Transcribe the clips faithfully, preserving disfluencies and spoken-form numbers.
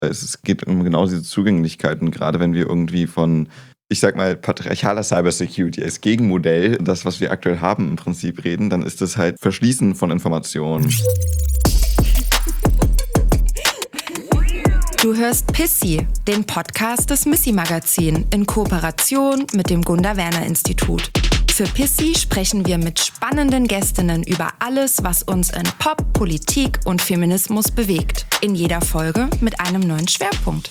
Es geht um genau diese Zugänglichkeiten, gerade wenn wir irgendwie von, ich sag mal, patriarchaler Cybersecurity als Gegenmodell, das, was wir aktuell haben, im Prinzip reden, dann ist das halt Verschließen von Informationen. Du hörst Pissy, den Podcast des Missy-Magazin in Kooperation mit dem Gunda-Werner-Institut. Für Pissy sprechen wir mit spannenden Gästinnen über alles, was uns in Pop, Politik und Feminismus bewegt. In jeder Folge mit einem neuen Schwerpunkt.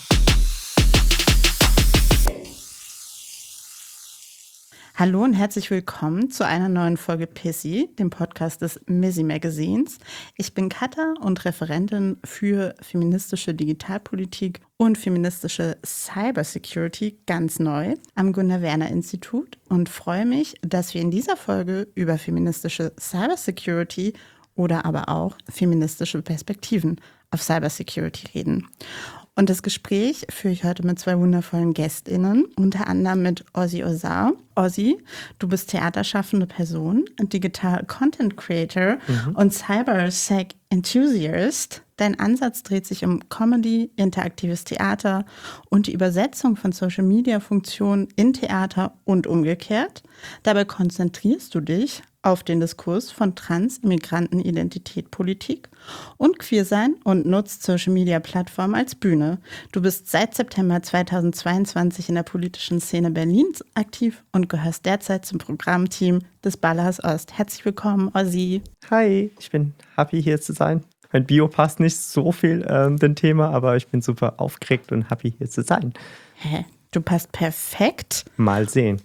Hallo und herzlich willkommen zu einer neuen Folge Pissy, dem Podcast des Missy Magazins. Ich bin Katha und Referentin für feministische Digitalpolitik und feministische Cybersecurity, ganz neu, am Gunda-Werner-Institut und freue mich, dass wir in dieser Folge über feministische Cybersecurity oder aber auch feministische Perspektiven auf Cybersecurity reden. Und das Gespräch führe ich heute mit zwei wundervollen GästInnen, unter anderem mit Ozzy Ozar. Ozzy, du bist theaterschaffende Person, Digital Content Creator mhm. und Cybersec Enthusiast. Dein Ansatz dreht sich um Comedy, interaktives Theater und die Übersetzung von Social-Media-Funktionen in Theater und umgekehrt. Dabei konzentrierst du dich auf den Diskurs von Trans-, Immigranten, Identität, Politik und Queersein und nutzt Social-Media-Plattformen als Bühne. Du bist seit September zweitausendzweiundzwanzig in der politischen Szene Berlins aktiv und gehörst derzeit zum Programmteam des Ballhaus Ost. Herzlich willkommen, Ozzy. Hi, ich bin happy, hier zu sein. Mein Bio passt nicht so viel ähm, dem Thema, aber ich bin super aufgeregt und happy, hier zu sein. Hä? Du passt perfekt. Mal sehen.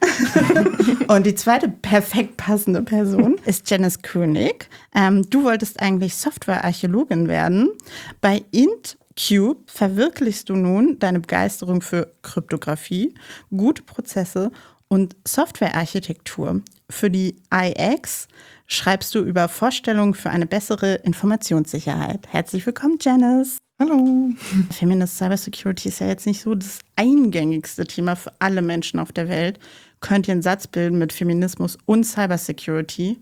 Und die zweite perfekt passende Person ist Janice König. Ähm, du wolltest eigentlich Softwarearchäologin werden. Bei IntCube verwirklichst du nun deine Begeisterung für Kryptographie, gute Prozesse und Softwarearchitektur. Für die I X schreibst du über Vorstellungen für eine bessere Informationssicherheit. Herzlich willkommen, Janice. Hallo. Feminist Cybersecurity ist ja jetzt nicht so das eingängigste Thema für alle Menschen auf der Welt. Könnt ihr einen Satz bilden mit Feminismus und Cybersecurity?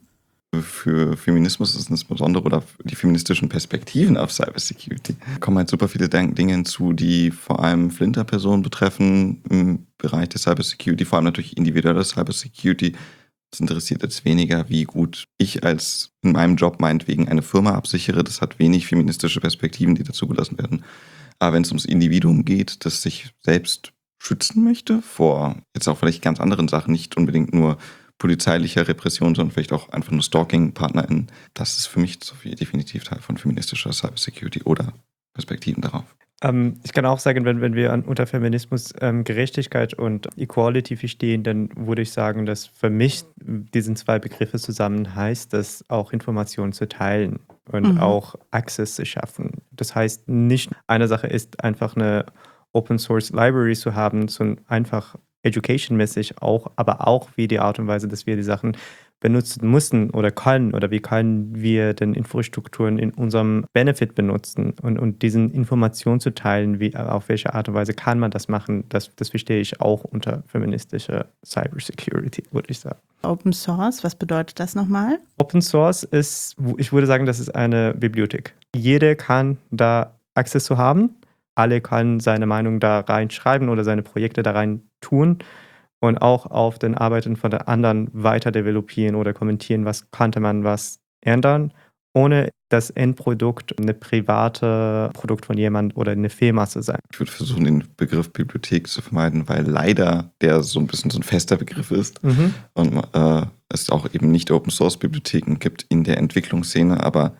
Für Feminismus ist es insbesondere oder die feministischen Perspektiven auf Cybersecurity. Da kommen halt super viele Dinge hinzu, die vor allem Flinterpersonen betreffen im Bereich der Cybersecurity, vor allem natürlich individuelle Cybersecurity. Es interessiert jetzt weniger, wie gut ich als in meinem Job meinetwegen eine Firma absichere. Das hat wenig feministische Perspektiven, die dazugelassen werden. Aber wenn es ums Individuum geht, das sich selbst schützen möchte vor jetzt auch vielleicht ganz anderen Sachen, nicht unbedingt nur polizeilicher Repression, sondern vielleicht auch einfach nur Stalking-PartnerInnen, das ist für mich definitiv Teil von feministischer Cybersecurity oder Perspektiven darauf. Ähm, ich kann auch sagen, wenn, wenn wir an, unter Feminismus ähm, Gerechtigkeit und Equality verstehen, dann würde ich sagen, dass für mich diesen zwei Begriffe zusammen heißt, dass auch Informationen zu teilen und mhm. auch Access zu schaffen. Das heißt, nicht eine Sache ist, einfach eine Open-Source-Library zu haben, sondern einfach education-mäßig auch, aber auch wie die Art und Weise, dass wir die Sachen benutzen müssen oder können oder wie können wir denn Infrastrukturen in unserem Benefit benutzen und, und diesen Informationen zu teilen, wie, auf welche Art und Weise kann man das machen, das, das verstehe ich auch unter feministischer Cybersecurity, würde ich sagen. Open Source, was bedeutet das nochmal? Open Source ist, ich würde sagen, das ist eine Bibliothek. Jeder kann da Access zu haben, alle können seine Meinung da reinschreiben oder seine Projekte da rein tun. Und auch auf den Arbeiten von den anderen weiter developieren oder kommentieren, was könnte man was ändern, ohne das Endprodukt eine private Produkt von jemand oder eine Firma zu sein. Ich würde versuchen, den Begriff Bibliothek zu vermeiden, weil leider der so ein bisschen so ein fester Begriff ist mhm. und äh, es auch eben nicht Open-Source-Bibliotheken gibt in der Entwicklungsszene, aber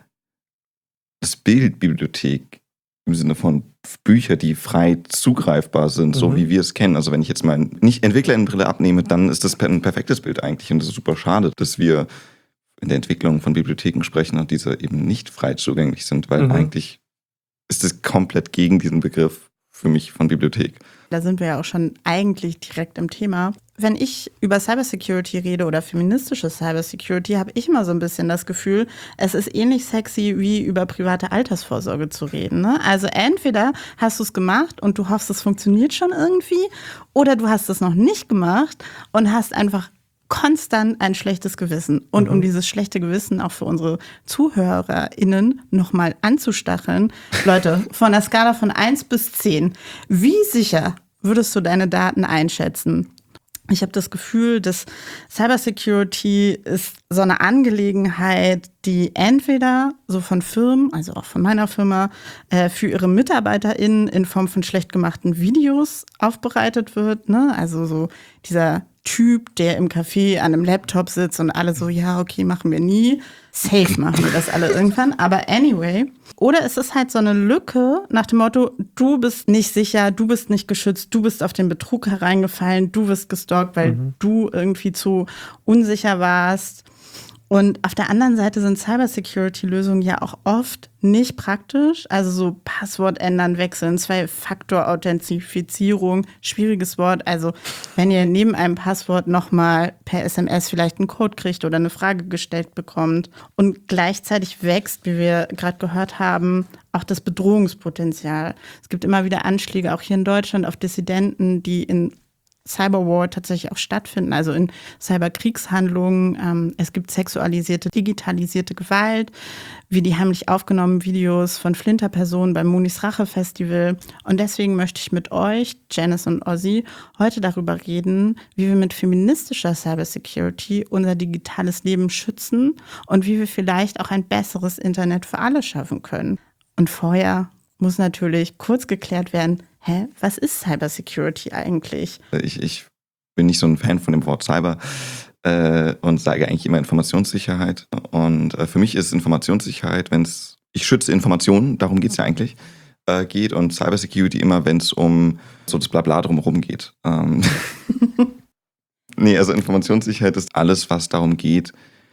das Bild Bibliothek im Sinne von Bücher, die frei zugreifbar sind, so mhm. wie wir es kennen. Also wenn ich jetzt mal nicht Entwicklerinnenbrille abnehme, dann ist das ein perfektes Bild eigentlich. Und es ist super schade, dass wir in der Entwicklung von Bibliotheken sprechen und diese eben nicht frei zugänglich sind, weil mhm. eigentlich ist es komplett gegen diesen Begriff für mich von Bibliothek. Da sind wir ja auch schon eigentlich direkt im Thema. Wenn ich über Cybersecurity rede oder feministische Cybersecurity, habe ich immer so ein bisschen das Gefühl, es ist ähnlich sexy wie über private Altersvorsorge zu reden. Ne? Also entweder hast du es gemacht und du hoffst, es funktioniert schon irgendwie, oder du hast es noch nicht gemacht und hast einfach konstant ein schlechtes Gewissen. Und mhm. um dieses schlechte Gewissen auch für unsere ZuhörerInnen nochmal anzustacheln, Leute, von der Skala von eins bis zehn, wie sicher würdest du deine Daten einschätzen? Ich habe das Gefühl, dass Cybersecurity ist so eine Angelegenheit, die entweder so von Firmen, also auch von meiner Firma, äh, für ihre MitarbeiterInnen in Form von schlecht gemachten Videos aufbereitet wird, ne? Also so dieser Typ, der im Café an einem Laptop sitzt und alle so, ja, okay, machen wir nie. Safe machen wir das alle irgendwann. Aber anyway. Oder ist es halt so eine Lücke nach dem Motto, du bist nicht sicher, du bist nicht geschützt, du bist auf den Betrug hereingefallen, du wirst gestalkt, weil mhm. du irgendwie zu unsicher warst. Und auf der anderen Seite sind Cybersecurity-Lösungen ja auch oft nicht praktisch. Also so Passwort ändern, wechseln, Zwei-Faktor-Authentifizierung, schwieriges Wort. Also wenn ihr neben einem Passwort nochmal per S M S vielleicht einen Code kriegt oder eine Frage gestellt bekommt. Und gleichzeitig wächst, wie wir gerade gehört haben, auch das Bedrohungspotenzial. Es gibt immer wieder Anschläge, auch hier in Deutschland, auf Dissidenten, die in Cyberwar tatsächlich auch stattfinden, also in Cyberkriegshandlungen. Ähm, es gibt sexualisierte, digitalisierte Gewalt, wie die heimlich aufgenommenen Videos von Flinterpersonen beim Moonies Rache Festival. Und deswegen möchte ich mit euch, Janice und Ozzy, heute darüber reden, wie wir mit feministischer Cybersecurity unser digitales Leben schützen und wie wir vielleicht auch ein besseres Internet für alle schaffen können. Und vorher muss natürlich kurz geklärt werden, hä, was ist Cybersecurity eigentlich? Ich, ich bin nicht so ein Fan von dem Wort Cyber äh, und sage eigentlich immer Informationssicherheit. Und äh, für mich ist Informationssicherheit, wenn es, ich schütze Informationen, darum geht es ja eigentlich, äh, geht, und Cybersecurity immer, wenn es um so das Blabla drumherum geht. Ähm nee, also Informationssicherheit ist alles, was darum geht,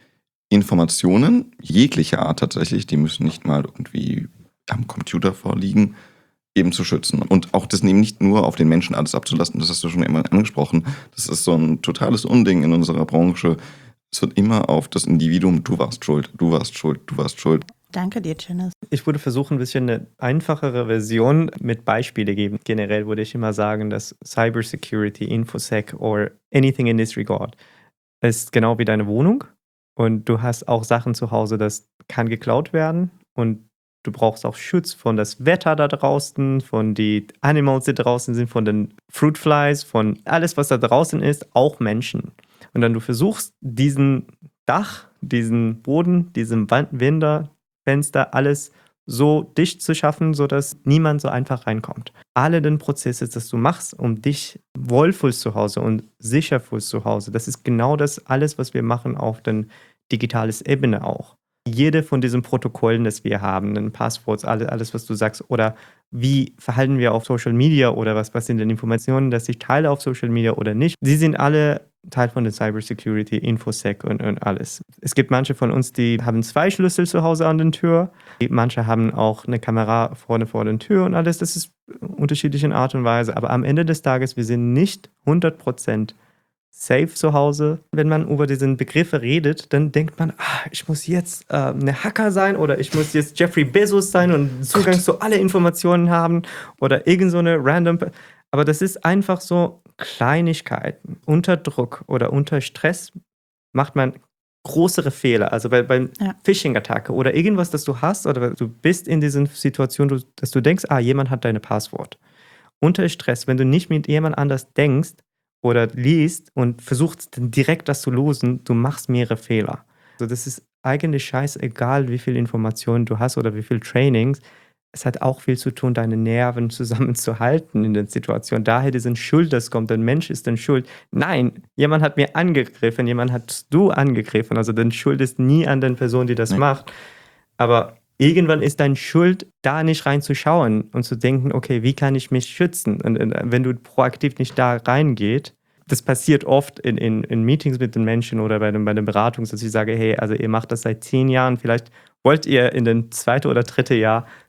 Informationen jeglicher Art tatsächlich, die müssen nicht mal irgendwie am Computer vorliegen, eben zu schützen. Und auch das nicht nur auf den Menschen alles abzulassen, das hast du schon immer angesprochen. Das ist so ein totales Unding in unserer Branche. Es wird immer auf das Individuum, du warst schuld, du warst schuld, du warst schuld. Danke dir, Janice. Ich würde versuchen, ein bisschen eine einfachere Version mit Beispielen geben. Generell würde ich immer sagen, dass Cybersecurity, Infosec or anything in this regard ist genau wie deine Wohnung. Und du hast auch Sachen zu Hause, das kann geklaut werden. Und du brauchst auch Schutz von das Wetter da draußen, von den Animals, die draußen sind, von den Fruit Flies, von alles, was da draußen ist, auch Menschen. Und dann du versuchst, diesen Dach, diesen Boden, diesen Wände, Fenster, alles so dicht zu schaffen, sodass niemand so einfach reinkommt. Alle den Prozesse, das du machst, um dich wohlfühlst zu Hause und sicher fühlst zu Hause, das ist genau das alles, was wir machen auf der digitalen Ebene auch. Jede von diesen Protokollen, das wir haben, den Passworts, alles, alles, was du sagst, oder wie verhalten wir auf Social Media oder was, was sind denn Informationen, dass ich teile auf Social Media oder nicht, sie sind alle Teil von der Cybersecurity, Infosec und, und alles. Es gibt manche von uns, die haben zwei Schlüssel zu Hause an der Tür, manche haben auch eine Kamera vorne vor der Tür und alles, das ist unterschiedlich in Art und Weise, aber am Ende des Tages, wir sind nicht hundert Prozent safe zu Hause. Wenn man über diese Begriffe redet, dann denkt man, ah, ich muss jetzt äh, eine Hacker sein oder ich muss jetzt Jeffrey Bezos sein und Zugang Gott. zu alle Informationen haben oder irgend so eine random... Aber das ist einfach so Kleinigkeiten. Unter Druck oder unter Stress macht man größere Fehler. Also bei, beim ja. Phishing-Attacke oder irgendwas, das du hast oder du bist in dieser Situation, dass du denkst, ah, jemand hat deine Passwort. Unter Stress, wenn du nicht mit jemand anders denkst, oder liest und versuchst direkt das zu lösen, du machst mehrere Fehler. Also das ist eigentlich scheißegal, wie viel Informationen du hast oder wie viel Trainings. Es hat auch viel zu tun, deine Nerven zusammenzuhalten in der Situation. Daher diesen Schuld, das kommt, der Mensch ist dann schuld. Nein, jemand hat mir angegriffen, jemand hat du angegriffen. Also die Schuld ist nie an den Person, die das nee. macht. Aber irgendwann ist deine Schuld, da nicht reinzuschauen und zu denken, okay, wie kann ich mich schützen? Und wenn du proaktiv nicht da reingehst, das passiert oft in, in, in Meetings mit den Menschen oder bei, dem, bei der Beratung, dass ich sage, hey, also ihr macht das seit zehn Jahren, vielleicht wollt ihr in den zweiten oder dritten Jahr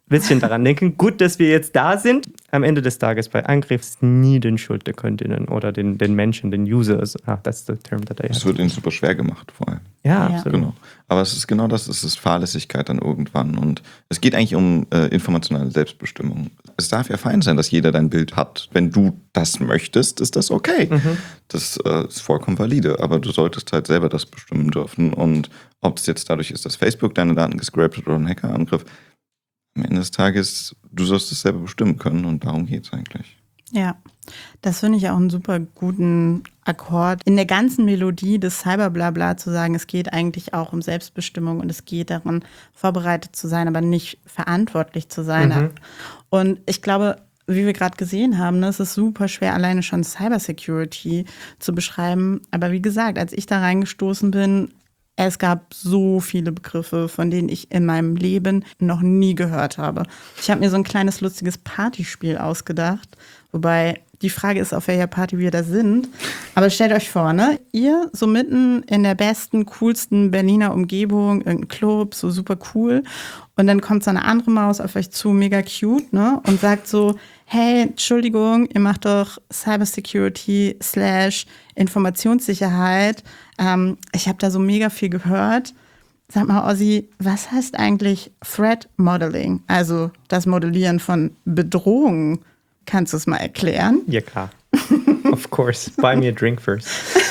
bisschen daran denken. Gut, dass wir jetzt da sind. Am Ende des Tages bei Angriffs nie den Schuld der Kundinnen oder den, den Menschen, den Users. Ah, that's the term that I Es wird ihnen super schwer gemacht, vor allem. Ja, Ja. absolut. Genau. Aber es ist genau das, es ist Fahrlässigkeit dann irgendwann. Und es geht eigentlich um äh, informationelle Selbstbestimmung. Es darf ja fein sein, dass jeder dein Bild hat. Wenn du das möchtest, ist das okay. Mhm. Das äh, ist vollkommen valide. Aber du solltest halt selber das bestimmen dürfen. Und ob es jetzt dadurch ist, dass Facebook deine Daten gescrapt hat oder ein Hackerangriff, am Ende des Tages, du sollst es selber bestimmen können. Und darum geht es eigentlich. Ja, das finde ich auch einen super guten Akkord. In der ganzen Melodie des Cyberblabla zu sagen, es geht eigentlich auch um Selbstbestimmung und es geht darum, vorbereitet zu sein, aber nicht verantwortlich zu sein. Mhm. Und ich glaube, wie wir gerade gesehen haben, ne, es ist super schwer, alleine schon Cybersecurity zu beschreiben. Aber wie gesagt, als ich da reingestoßen bin, es gab so viele Begriffe, von denen ich in meinem Leben noch nie gehört habe. Ich habe mir so ein kleines lustiges Partyspiel ausgedacht, wobei die Frage ist, auf welcher Party wir da sind. Aber stellt euch vor, ne? Ihr so mitten in der besten, coolsten Berliner Umgebung, irgendein Club, so super cool. Und dann kommt so eine andere Maus auf euch zu, mega cute, ne? Und sagt so, hey, Entschuldigung, ihr macht doch Cybersecurity slash Informationssicherheit. Ähm, ich habe da so mega viel gehört. Sag mal, Ozzy, was heißt eigentlich Threat Modeling? Also das Modellieren von Bedrohungen. Kannst du es mal erklären? Ja, klar. Of course. Buy me a drink first.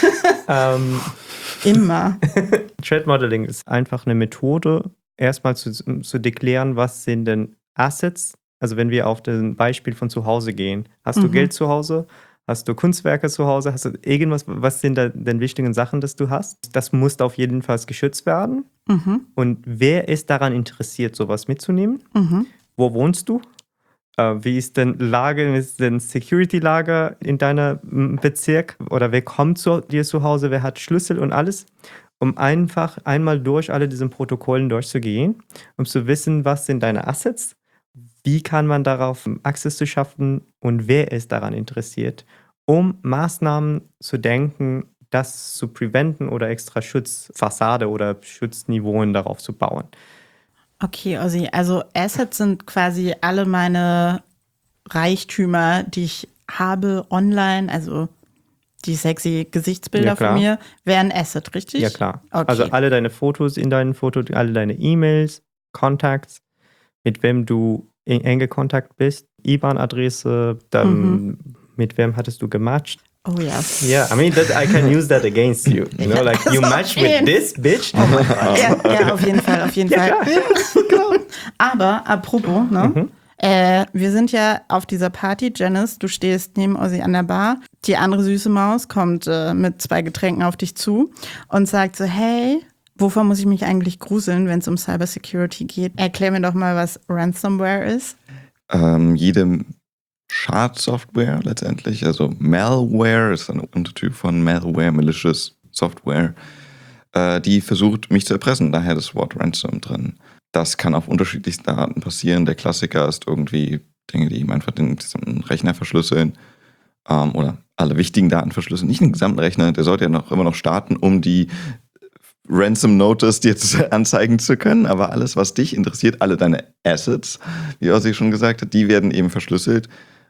ähm, Immer. Threat Modeling ist einfach eine Methode, erstmal zu, zu deklären, was sind denn Assets. Also wenn wir auf das Beispiel von zu Hause gehen. Hast du Mhm. Geld zu Hause? Hast du Kunstwerke zu Hause? Hast du irgendwas? Was sind da denn wichtigen Sachen, dass du hast? Das muss auf jeden Fall geschützt werden. Mhm. Und wer ist daran interessiert, sowas mitzunehmen? Mhm. Wo wohnst du? Äh, wie ist denn Lage, wie ist denn Security-Lage in deinem Bezirk? Oder wer kommt zu dir zu Hause? Wer hat Schlüssel und alles? Um einfach einmal durch alle diese Protokollen durchzugehen, um zu wissen, was sind deine Assets? Wie kann man darauf Access zu schaffen und wer ist daran interessiert, um Maßnahmen zu denken, das zu preventen oder extra Schutzfassade oder Schutzniveauen darauf zu bauen. Okay, Ozzy, also Assets sind quasi alle meine Reichtümer, die ich habe online, also die sexy Gesichtsbilder Ja, klar. von mir, wären Asset, richtig? Ja, klar. Okay. Also alle deine Fotos in deinen Fotos, alle deine E-Mails, Contacts, mit wem du in enge Kontakt bist, I B A N-Adresse, dann Mhm. mit wem hattest du gematcht. Oh ja. Yeah, I mean, that, I can use that against you. You know, like you Also match auf with jeden- this bitch. ja, ja, auf jeden Fall, auf jeden Ja, Fall. klar. Aber apropos, ne? Mhm. Äh, wir sind ja auf dieser Party, Janice, du stehst neben Ozzy an der Bar. Die andere süße Maus kommt äh, mit zwei Getränken auf dich zu und sagt so, hey, wovor muss ich mich eigentlich gruseln, wenn es um Cybersecurity geht? Erklär mir doch mal, was Ransomware ist. Ähm, jede Schadsoftware letztendlich, also Malware ist ein Untertyp von Malware, malicious Software, äh, die versucht, mich zu erpressen. Daher das Wort Ransom drin. Das kann auf unterschiedlichsten Arten passieren. Der Klassiker ist irgendwie Dinge, die ihm einfach den gesamten Rechner verschlüsseln ähm, oder alle wichtigen Daten verschlüsseln. Nicht den gesamten Rechner, der sollte ja noch immer noch starten, um die Ransom Notice dir anzeigen zu können, aber alles, was dich interessiert, alle deine Assets, wie Ozzy schon gesagt hat, die werden eben verschlüsselt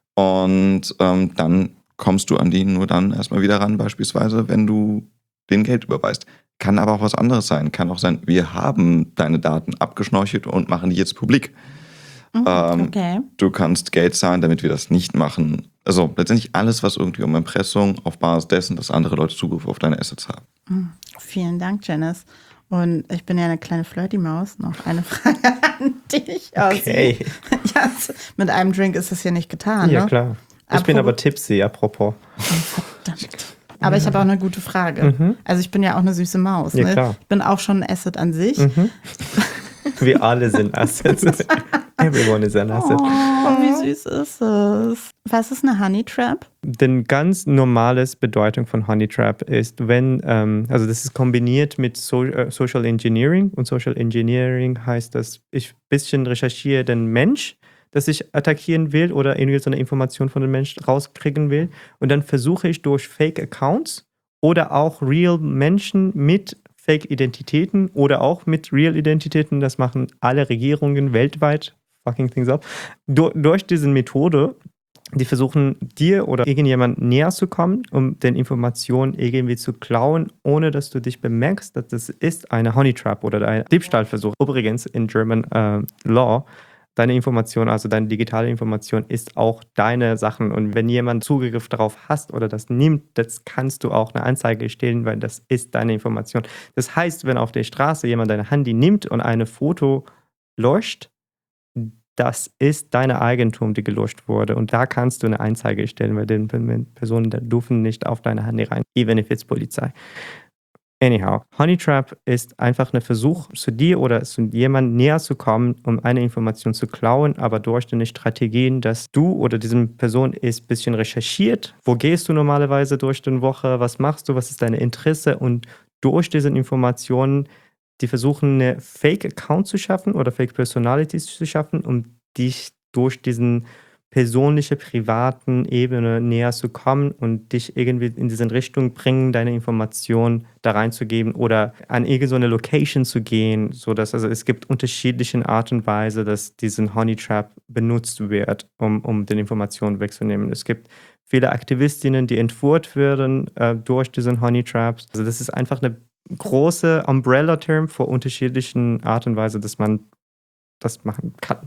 und ähm, dann kommst du an die nur dann erstmal wieder ran, beispielsweise, wenn du den Geld überweist. Kann aber auch was anderes sein. Kann auch sein, wir haben deine Daten abgeschnorchelt und machen die jetzt publik. Mhm, Ähm, okay. Du kannst Geld zahlen, damit wir das nicht machen. Also letztendlich alles, was irgendwie um Erpressung auf Basis dessen, dass andere Leute Zugriff auf deine Assets haben. Mhm. Vielen Dank, Janice. Und ich bin ja eine kleine Flirty-Maus. Noch eine Frage an dich. Ozzy. Okay. Ja, mit einem Drink ist es ja nicht getan, Ja, ne? klar. Ich bin Apropos- aber tipsy, apropos. Verdammt. Aber ich habe auch eine gute Frage. Mhm. Also ich bin ja auch eine süße Maus. Ja, Ne? klar. Ich bin auch schon ein Asset an sich. Mhm. Wir alle sind Assets. Everyone is an asset. Oh, wie süß ist es. Was ist eine Honey Trap? Die ganz normales Bedeutung von Honey Trap ist, wenn, ähm, also das ist kombiniert mit so, äh, Social Engineering und Social Engineering heißt, dass ich ein bisschen recherchiere den Mensch, das ich attackieren will oder irgendwie so eine Information von dem Mensch rauskriegen will und dann versuche ich durch Fake-Accounts oder auch real Menschen mit Fake-Identitäten oder auch mit Real-Identitäten, das machen alle Regierungen weltweit fucking things up. Du, durch diese Methode, die versuchen, dir oder irgendjemand näher zu kommen, um den Informationen irgendwie zu klauen, ohne dass du dich bemerkst, dass das ist eine Honey Trap oder ein Diebstahlversuch. Übrigens in German äh, Law, deine Information, also deine digitale Information, ist auch deine Sachen. Und wenn jemand Zugriff darauf hast oder das nimmt, das kannst du auch eine Anzeige stellen, weil das ist deine Information. Das heißt, wenn auf der Straße jemand dein Handy nimmt und ein Foto löscht, das ist deine Eigentum, die gelöscht wurde. Und da kannst du eine Anzeige stellen, weil die Personen die dürfen nicht auf deine Handy rein, even if it's Polizei. Anyhow, Honey Trap ist einfach ein Versuch, zu dir oder zu jemandem näher zu kommen, um eine Information zu klauen, aber durch deine Strategien, dass du oder diese Person ist ein bisschen recherchiert. Wo gehst du normalerweise durch die Woche? Was machst du? Was ist dein Interesse? Und durch diese Informationen die versuchen, eine Fake-Account zu schaffen oder Fake-Personalities zu schaffen, um dich durch diesen persönliche, privaten Ebene näher zu kommen und dich irgendwie in diese Richtung bringen, deine Informationen da reinzugeben oder an irgendeine Location zu gehen, sodass, also es gibt unterschiedliche Art und Weise, dass diesen Honey Trap benutzt wird, um, um die Informationen wegzunehmen. Es gibt viele Aktivistinnen, die entführt werden äh, durch diesen Honey Traps. Also das ist einfach eine große Umbrella-Term für unterschiedlichen Art und Weise, dass man das machen kann.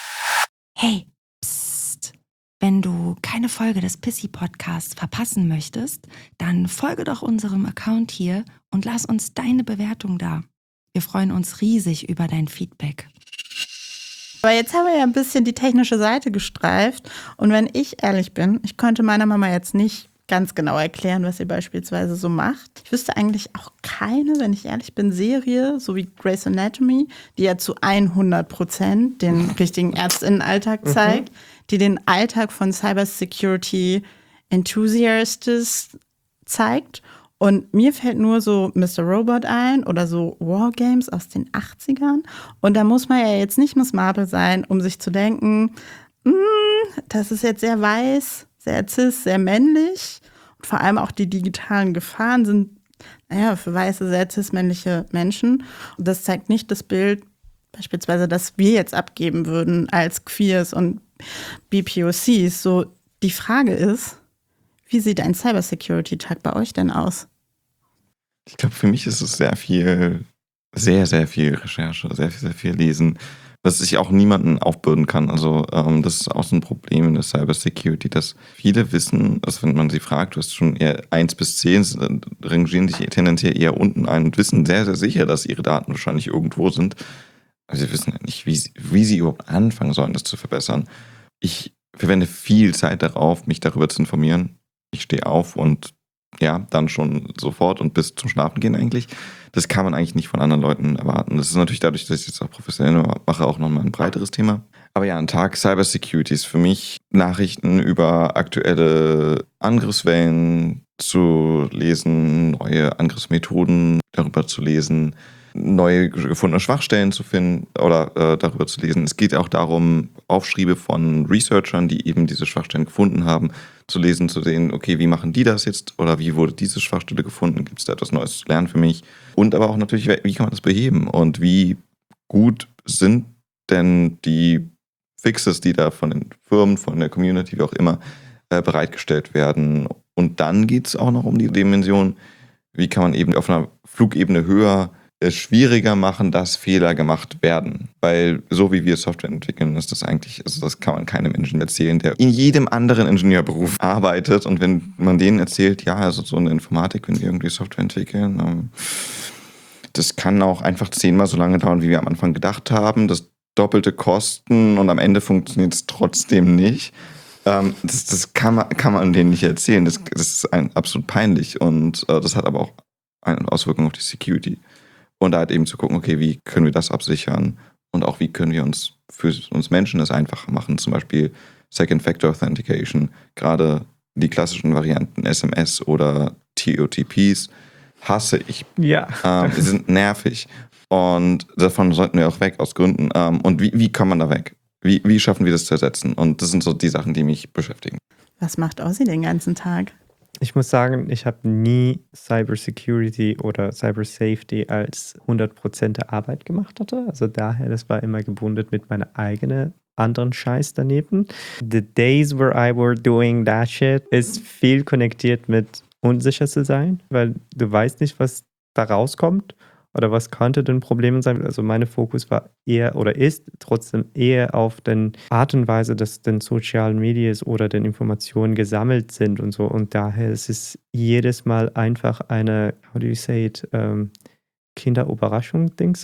Hey, psst. Wenn du keine Folge des Pissy-Podcasts verpassen möchtest, dann folge doch unserem Account hier und lass uns deine Bewertung da. Wir freuen uns riesig über dein Feedback. Aber jetzt haben wir ja ein bisschen die technische Seite gestreift. Und wenn ich ehrlich bin, ich konnte meiner Mama jetzt nicht ganz genau erklären, was sie beispielsweise so macht. Ich wüsste eigentlich auch keine, wenn ich ehrlich bin, Serie, so wie Grey's Anatomy, die ja zu hundert Prozent den richtigen Ärztinnenalltag zeigt, mhm. die den Alltag von Cybersecurity Enthusiasts zeigt. Und mir fällt nur so Mister Robot ein oder so Wargames aus den achtzigern. Und da muss man ja jetzt nicht Miss Marple sein, um sich zu denken, das ist jetzt sehr weiß, sehr cis, sehr männlich. Und vor allem auch die digitalen Gefahren sind, naja, für weiße, sehr cis-männliche Menschen. Und das zeigt nicht das Bild, beispielsweise, das wir jetzt abgeben würden als Queers und B P O Cs. So, die Frage ist, wie sieht ein Cybersecurity-Tag bei euch denn aus? Ich glaube, für mich ist es sehr viel, sehr, sehr viel Recherche, sehr, sehr viel Lesen, was ich auch niemanden aufbürden kann. Also ähm, das ist auch so ein Problem in der Cybersecurity, dass viele wissen, dass wenn man sie fragt, du hast schon eher eins bis zehn, rangieren sich tendenziell eher unten ein und wissen sehr, sehr sicher, dass ihre Daten wahrscheinlich irgendwo sind. Aber sie wissen nicht, wie, wie sie überhaupt anfangen sollen, das zu verbessern. Ich verwende viel Zeit darauf, mich darüber zu informieren. Ich stehe auf und ja, dann schon sofort und bis zum Schlafengehen eigentlich. Das kann man eigentlich nicht von anderen Leuten erwarten. Das ist natürlich dadurch, dass ich jetzt auch professionell mache, auch nochmal ein breiteres Thema. Aber ja, ein Tag Cybersecurity ist für mich Nachrichten über aktuelle Angriffswellen zu lesen, neue Angriffsmethoden darüber zu lesen, neue gefundene Schwachstellen zu finden oder äh, darüber zu lesen. Es geht auch darum, Aufschriebe von Researchern, die eben diese Schwachstellen gefunden haben, zu lesen, zu sehen, okay, wie machen die das jetzt oder wie wurde diese Schwachstelle gefunden? Gibt es da etwas Neues zu lernen für mich? Und aber auch natürlich, wie kann man das beheben und wie gut sind denn die Fixes, die da von den Firmen, von der Community, wie auch immer, äh, bereitgestellt werden. Und dann geht es auch noch um die Dimension, wie kann man eben auf einer Flugebene höher es schwieriger machen, dass Fehler gemacht werden. Weil so wie wir Software entwickeln, ist das eigentlich, also das kann man keinem Ingenieur erzählen, der in jedem anderen Ingenieurberuf arbeitet. Und wenn man denen erzählt, ja, also so in der Informatik, wenn wir irgendwie Software entwickeln, ähm, das kann auch einfach zehnmal so lange dauern, wie wir am Anfang gedacht haben. Das doppelte Kosten und am Ende funktioniert es trotzdem nicht. Ähm, das das kann, man, kann man denen nicht erzählen. Das, das ist ein, absolut peinlich. Und äh, das hat aber auch eine Auswirkung auf die Security. Und da halt eben zu gucken, okay, wie können wir das absichern und auch wie können wir uns für uns Menschen das einfacher machen, zum Beispiel Second Factor Authentication, gerade die klassischen Varianten S M S oder T O T Ps hasse ich. Ja. Ähm, die sind nervig und davon sollten wir auch weg aus Gründen. Ähm, und wie, wie kann man da weg? Wie, wie schaffen wir das zu ersetzen? Und das sind so die Sachen, die mich beschäftigen. Was macht Ossi den ganzen Tag? Ich muss sagen, ich habe nie Cybersecurity oder Cybersafety als hundert Prozent der Arbeit gemacht hatte. Also daher, das war immer gebunden mit meiner eigenen anderen Scheiß daneben. The days where I were doing that shit ist viel konnektiert mit unsicher zu sein, weil du weißt nicht, was da rauskommt oder was könnte denn Probleme sein. Also mein Fokus war eher oder ist trotzdem eher auf den Art und Weise, dass den sozialen Medien oder den Informationen gesammelt sind und so. Und daher ist es jedes Mal einfach eine, how do you say it, um, Kinderüberraschung-Dings?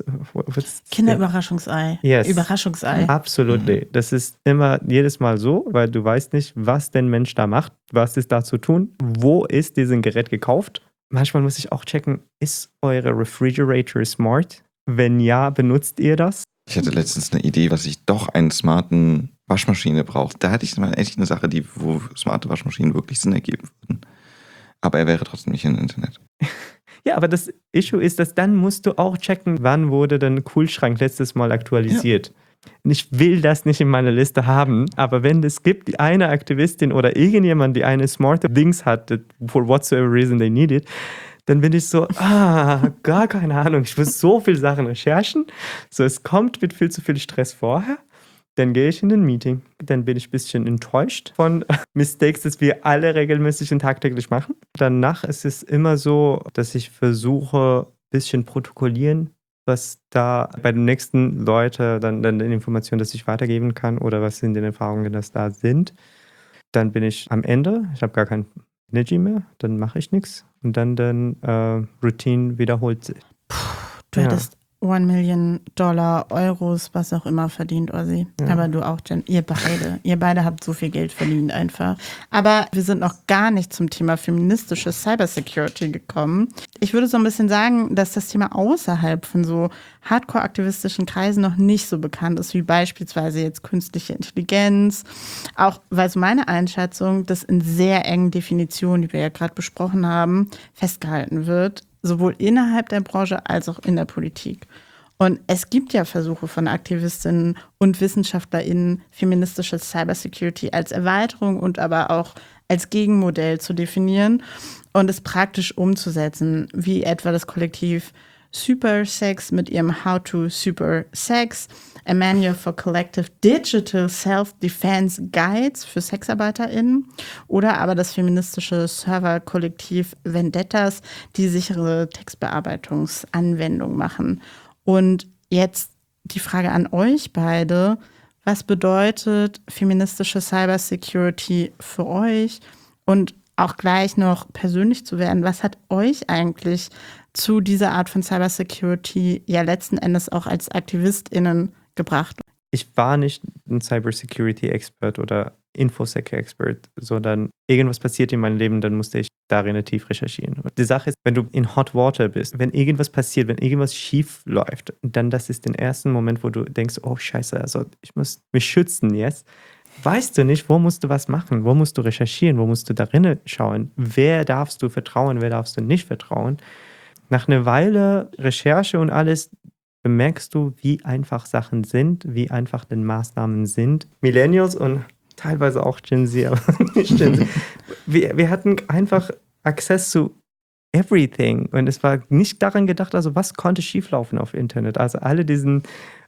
Kinderüberraschungsei. Yes. Überraschungsei. Absolutely. Mhm. Das ist immer jedes Mal so, weil du weißt nicht, was der Mensch da macht, was ist da zu tun, wo ist dieses Gerät gekauft. Manchmal muss ich auch checken, ist eure Refrigerator smart? Wenn ja, benutzt ihr das? Ich hatte letztens eine Idee, was ich doch einen smarten Waschmaschine brauche. Da hatte ich mal echt eine Sache, die, wo smarte Waschmaschinen wirklich Sinn ergeben würden. Aber er wäre trotzdem nicht im Internet. Ja, aber das Issue ist, dass dann musst du auch checken, wann wurde dein Kühlschrank letztes Mal aktualisiert. Ja. Und ich will das nicht in meiner Liste haben, aber wenn es gibt, die eine Aktivistin oder irgendjemand, die eine smarte Dings hat, for whatsoever reason they need it, dann bin ich so, ah, gar keine Ahnung, ich muss so viele Sachen recherchen, so es kommt mit viel zu viel Stress vorher. Dann gehe ich in den Meeting. Dann bin ich ein bisschen enttäuscht von Mistakes, die wir alle regelmäßig und tagtäglich machen. Danach ist es immer so, dass ich versuche, ein bisschen protokollieren, was da bei den nächsten Leuten dann, dann die Informationen, dass ich weitergeben kann oder was sind die Erfahrungen, dass da sind. Dann bin ich am Ende. Ich habe gar kein Energy mehr. Dann mache ich nichts. Und dann dann äh, Routine wiederholt sich. Puh, du ja. hättest One Million Dollar, Euros, was auch immer verdient, Ossi. Ja. Aber du auch, Jen. Ihr beide. Ihr beide habt so viel Geld verdient einfach. Aber wir sind noch gar nicht zum Thema feministische Cybersecurity gekommen. Ich würde so ein bisschen sagen, dass das Thema außerhalb von so hardcore-aktivistischen Kreisen noch nicht so bekannt ist, wie beispielsweise jetzt künstliche Intelligenz. Auch weil so meine Einschätzung, dass in sehr engen Definitionen, die wir ja gerade besprochen haben, festgehalten wird, sowohl innerhalb der Branche als auch in der Politik. Und es gibt ja Versuche von Aktivistinnen und WissenschaftlerInnen, feministische Cybersecurity als Erweiterung und aber auch als Gegenmodell zu definieren und es praktisch umzusetzen, wie etwa das Kollektiv Supersex mit ihrem How to Super Sex, a Manual for Collective Digital Self-Defense Guides für SexarbeiterInnen oder aber das feministische Serverkollektiv Vendettas, die sichere Textbearbeitungsanwendungen machen. Und jetzt die Frage an euch beide, was bedeutet feministische Cybersecurity für euch? Und auch gleich noch persönlich zu werden, was hat euch eigentlich zu dieser Art von Cybersecurity ja letzten Endes auch als AktivistInnen gebracht? Ich war nicht ein Cybersecurity-Expert oder Infosec-Expert, sondern irgendwas passiert in meinem Leben, dann musste ich darin tief recherchieren. Die Sache ist, wenn du in Hot Water bist, wenn irgendwas passiert, wenn irgendwas schief läuft, dann das ist der erste Moment, wo du denkst, oh scheiße, also ich muss mich schützen jetzt. Weißt du nicht, wo musst du was machen, wo musst du recherchieren, wo musst du darin schauen, wer darfst du vertrauen, wer darfst du nicht vertrauen. Nach einer Weile Recherche und alles bemerkst du, wie einfach Sachen sind, wie einfach die Maßnahmen sind. Millennials und teilweise auch Gen Z, aber nicht Gen Z. Wir, wir hatten einfach Access zu everything und es war nicht daran gedacht, also was konnte schieflaufen auf Internet. Also alle diesen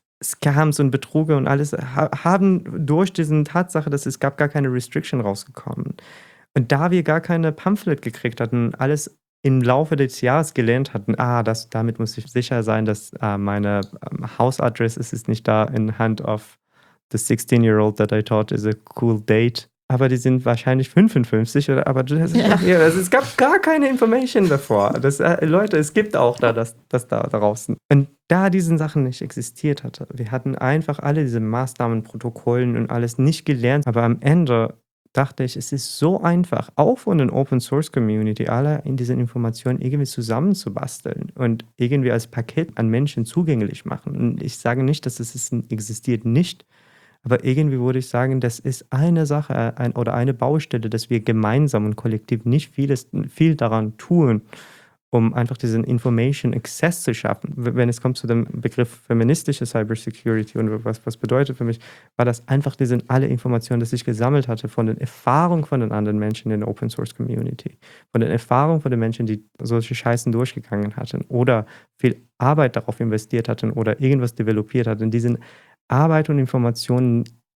Scams und Betruge und alles haben durch diese Tatsache, dass es gab gar keine Restriction rausgekommen. Und da wir gar keine Pamphlet gekriegt hatten, alles im Laufe des Jahres gelernt hatten, ah, das, damit muss ich sicher sein, dass äh, meine ähm, Hausadress ist, ist nicht da in hand of the sixteen-year-old that I thought is a cool date. Aber die sind wahrscheinlich fünfundfünfzig, oder, aber das, ja. Ja, also es gab gar keine Information davor. Das, äh, Leute, es gibt auch da das, das da draußen. Und da diese Sachen nicht existiert hatte, wir hatten einfach alle diese Maßnahmen, Protokollen und alles nicht gelernt, aber am Ende dachte ich, es ist so einfach, auch von der Open-Source-Community, alle in diesen Informationen irgendwie zusammenzubasteln und irgendwie als Paket an Menschen zugänglich machen. Und ich sage nicht, dass es existiert nicht, aber irgendwie würde ich sagen, das ist eine Sache ein, oder eine Baustelle, dass wir gemeinsam und kollektiv nicht vieles, viel daran tun, um einfach diesen Information Access zu schaffen. Wenn es kommt zu dem Begriff feministische Cybersecurity und was, was bedeutet für mich, war das einfach diese alle Informationen, die ich gesammelt hatte von den Erfahrungen von den anderen Menschen in der Open Source Community, von den Erfahrungen von den Menschen, die solche Scheißen durchgegangen hatten oder viel Arbeit darauf investiert hatten oder irgendwas developiert hatten. Diese Arbeit und Informationen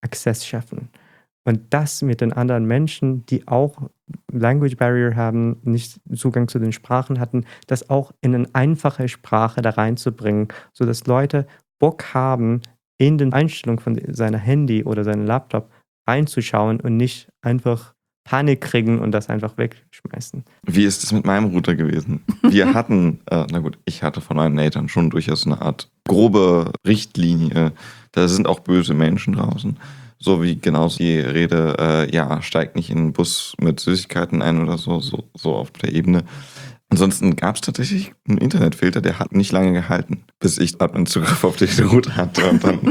Access schaffen. Und das mit den anderen Menschen, die auch Language Barrier haben, nicht Zugang zu den Sprachen hatten, das auch in eine einfache Sprache da reinzubringen, sodass Leute Bock haben, in den Einstellungen von seiner Handy oder seinem Laptop reinzuschauen und nicht einfach Panik kriegen und das einfach wegschmeißen. Wie ist es mit meinem Router gewesen? Wir hatten, äh, na gut, ich hatte von meinen Eltern schon durchaus eine Art grobe Richtlinie. Da sind auch böse Menschen draußen. So wie genauso die Rede, äh, ja, steigt nicht in den Bus mit Süßigkeiten ein oder so, so, so auf der Ebene. Ansonsten gab es tatsächlich einen Internetfilter, der hat nicht lange gehalten, bis ich Admin-Zugriff auf die Route hatte. Und dann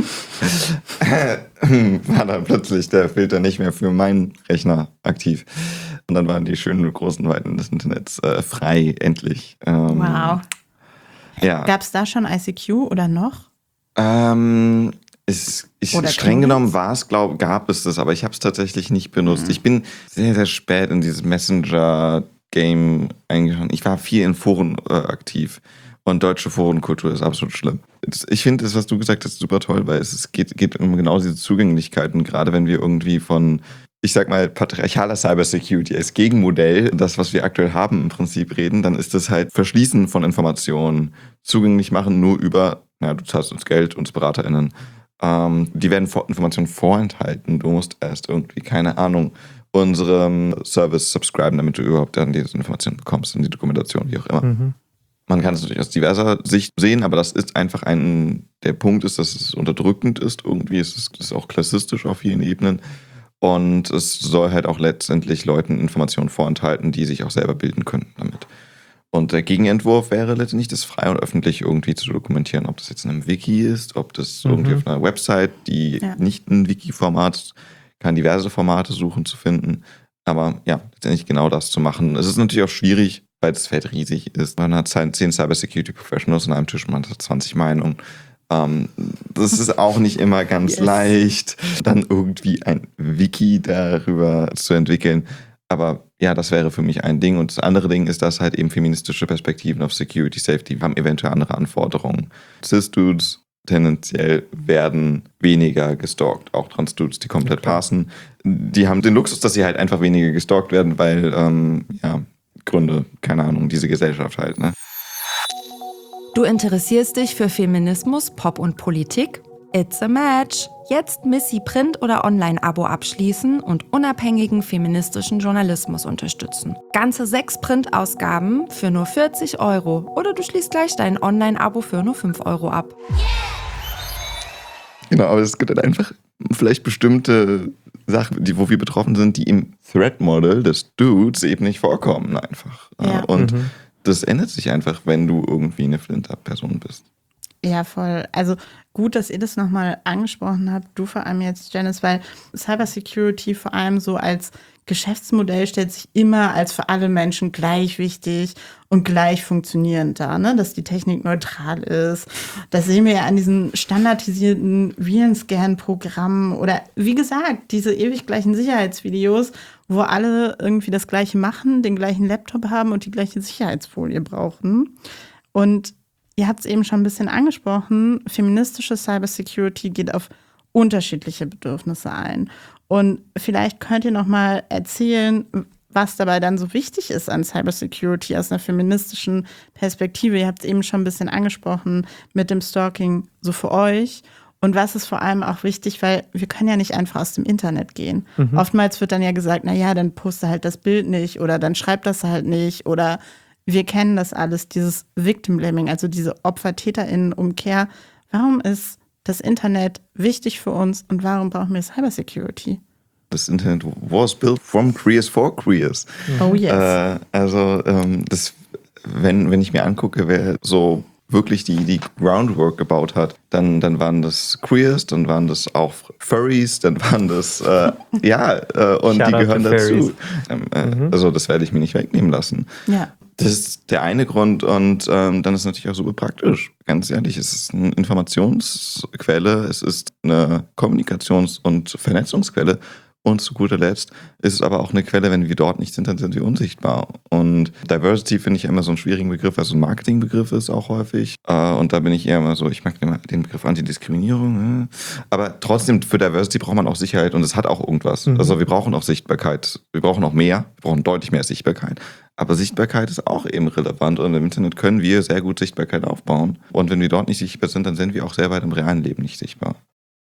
war dann plötzlich der Filter nicht mehr für meinen Rechner aktiv. Und dann waren die schönen großen Weiten des Internets äh, frei, endlich. Ähm, wow. Ja. Gab es da schon I C Q oder noch? Ähm, ist, ich, Oder streng Cookies? genommen war es, glaube gab es das, aber ich habe es tatsächlich nicht benutzt. Mhm. Ich bin sehr, sehr spät in dieses Messenger Game eingeschaut. Ich war viel in Foren äh, aktiv und deutsche Forenkultur ist absolut schlimm. Ich finde das, was du gesagt hast, super toll, weil es, es geht, geht um genau diese Zugänglichkeiten, gerade wenn wir irgendwie von, ich sag mal, patriarchaler Cybersecurity als Gegenmodell, das, was wir aktuell haben, im Prinzip reden, dann ist das halt Verschließen von Informationen, zugänglich machen nur über, ja, du zahlst uns Geld, uns BeraterInnen. Ähm, die werden vor, Informationen vorenthalten. Du musst erst irgendwie, keine Ahnung, unserem Service subscriben, damit du überhaupt dann diese Informationen bekommst und die Dokumentation, wie auch immer. Mhm. Man kann es natürlich aus diverser Sicht sehen, aber das ist einfach ein, der Punkt ist, dass es unterdrückend ist irgendwie, es ist, es ist auch klassistisch auf vielen Ebenen und es soll halt auch letztendlich Leuten Informationen vorenthalten, die sich auch selber bilden können damit. Und der Gegenentwurf wäre letztendlich, das frei und öffentlich irgendwie zu dokumentieren, ob das jetzt in einem Wiki ist, ob das Mhm. irgendwie auf einer Website, die Ja. nicht ein Wiki-Format, kann diverse Formate suchen zu finden. Aber ja, letztendlich genau das zu machen. Es ist natürlich auch schwierig, weil das Feld riesig ist. Man hat zehn Cybersecurity Professionals an einem Tisch, man hat zwanzig Meinungen. Ähm, das ist auch nicht immer ganz Yes. leicht, dann irgendwie ein Wiki darüber zu entwickeln. Aber ja, das wäre für mich ein Ding. Und das andere Ding ist, dass halt eben feministische Perspektiven auf Security Safety haben eventuell andere Anforderungen. Cis-Dudes tendenziell werden weniger gestalkt. Auch Trans-Dudes, die komplett Okay. passen. Die haben den Luxus, dass sie halt einfach weniger gestalkt werden, weil, ähm, ja, Gründe, keine Ahnung, diese Gesellschaft halt, ne? Du interessierst dich für Feminismus, Pop und Politik? It's a match! Jetzt Missy Print- oder Online-Abo abschließen und unabhängigen feministischen Journalismus unterstützen. Ganze sechs Print-Ausgaben für nur vierzig Euro oder du schließt gleich dein Online-Abo für nur fünf Euro ab. Genau, aber es gibt halt einfach vielleicht bestimmte Sachen, die, wo wir betroffen sind, die im Threat-Model des Dudes eben nicht vorkommen einfach. Ja. Und Mhm. das ändert sich einfach, wenn du irgendwie eine Flinter-Person bist. Ja, voll. Also gut, dass ihr das nochmal angesprochen habt, du vor allem jetzt, Janice, weil Cybersecurity vor allem so als Geschäftsmodell stellt sich immer als für alle Menschen gleich wichtig und gleich funktionierend dar, ne? Dass die Technik neutral ist. Das sehen wir ja an diesen standardisierten Virenscan-Programmen oder wie gesagt, diese ewig gleichen Sicherheitsvideos, wo alle irgendwie das Gleiche machen, den gleichen Laptop haben und die gleiche Sicherheitsfolie brauchen. Und ihr habt es eben schon ein bisschen angesprochen, feministische Cybersecurity geht auf unterschiedliche Bedürfnisse ein. Und vielleicht könnt ihr noch mal erzählen, was dabei dann so wichtig ist an Cybersecurity aus einer feministischen Perspektive. Ihr habt es eben schon ein bisschen angesprochen mit dem Stalking so für euch. Und was ist vor allem auch wichtig, weil wir können ja nicht einfach aus dem Internet gehen. Mhm. Oftmals wird dann ja gesagt, na ja, dann poste halt das Bild nicht oder dann schreib das halt nicht oder wir kennen das alles, dieses Victim Blaming, also diese Opfer-TäterInnen-Umkehr. Warum ist das Internet wichtig für uns und warum brauchen wir Cybersecurity? Das Internet was built from queers for queers. Oh yes. Äh, also ähm, das, wenn, wenn ich mir angucke, wer so wirklich die, die Groundwork gebaut hat, dann, dann waren das Queers, dann waren das auch Furries, dann waren das, äh, ja, äh, und Shout die out gehören to dazu. Furries. Ähm, äh, Mhm. Also das werde ich mir nicht wegnehmen lassen. Ja. Das ist der eine Grund und ähm, dann ist es natürlich auch super praktisch. Ganz ehrlich, es ist eine Informationsquelle, es ist eine Kommunikations- und Vernetzungsquelle Und zu guter Letzt ist es aber auch eine Quelle, wenn wir dort nicht sind, dann sind wir unsichtbar. Und Diversity finde ich immer so einen schwierigen Begriff, also ein Marketingbegriff ist auch häufig. Und da bin ich eher immer so, ich mag immer den Begriff Antidiskriminierung. Aber trotzdem, für Diversity braucht man auch Sicherheit und es hat auch irgendwas. Mhm. Also wir brauchen auch Sichtbarkeit. Wir brauchen auch mehr. Wir brauchen deutlich mehr Sichtbarkeit. Aber Sichtbarkeit ist auch eben relevant und im Internet können wir sehr gut Sichtbarkeit aufbauen. Und wenn wir dort nicht sichtbar sind, dann sind wir auch sehr weit im realen Leben nicht sichtbar.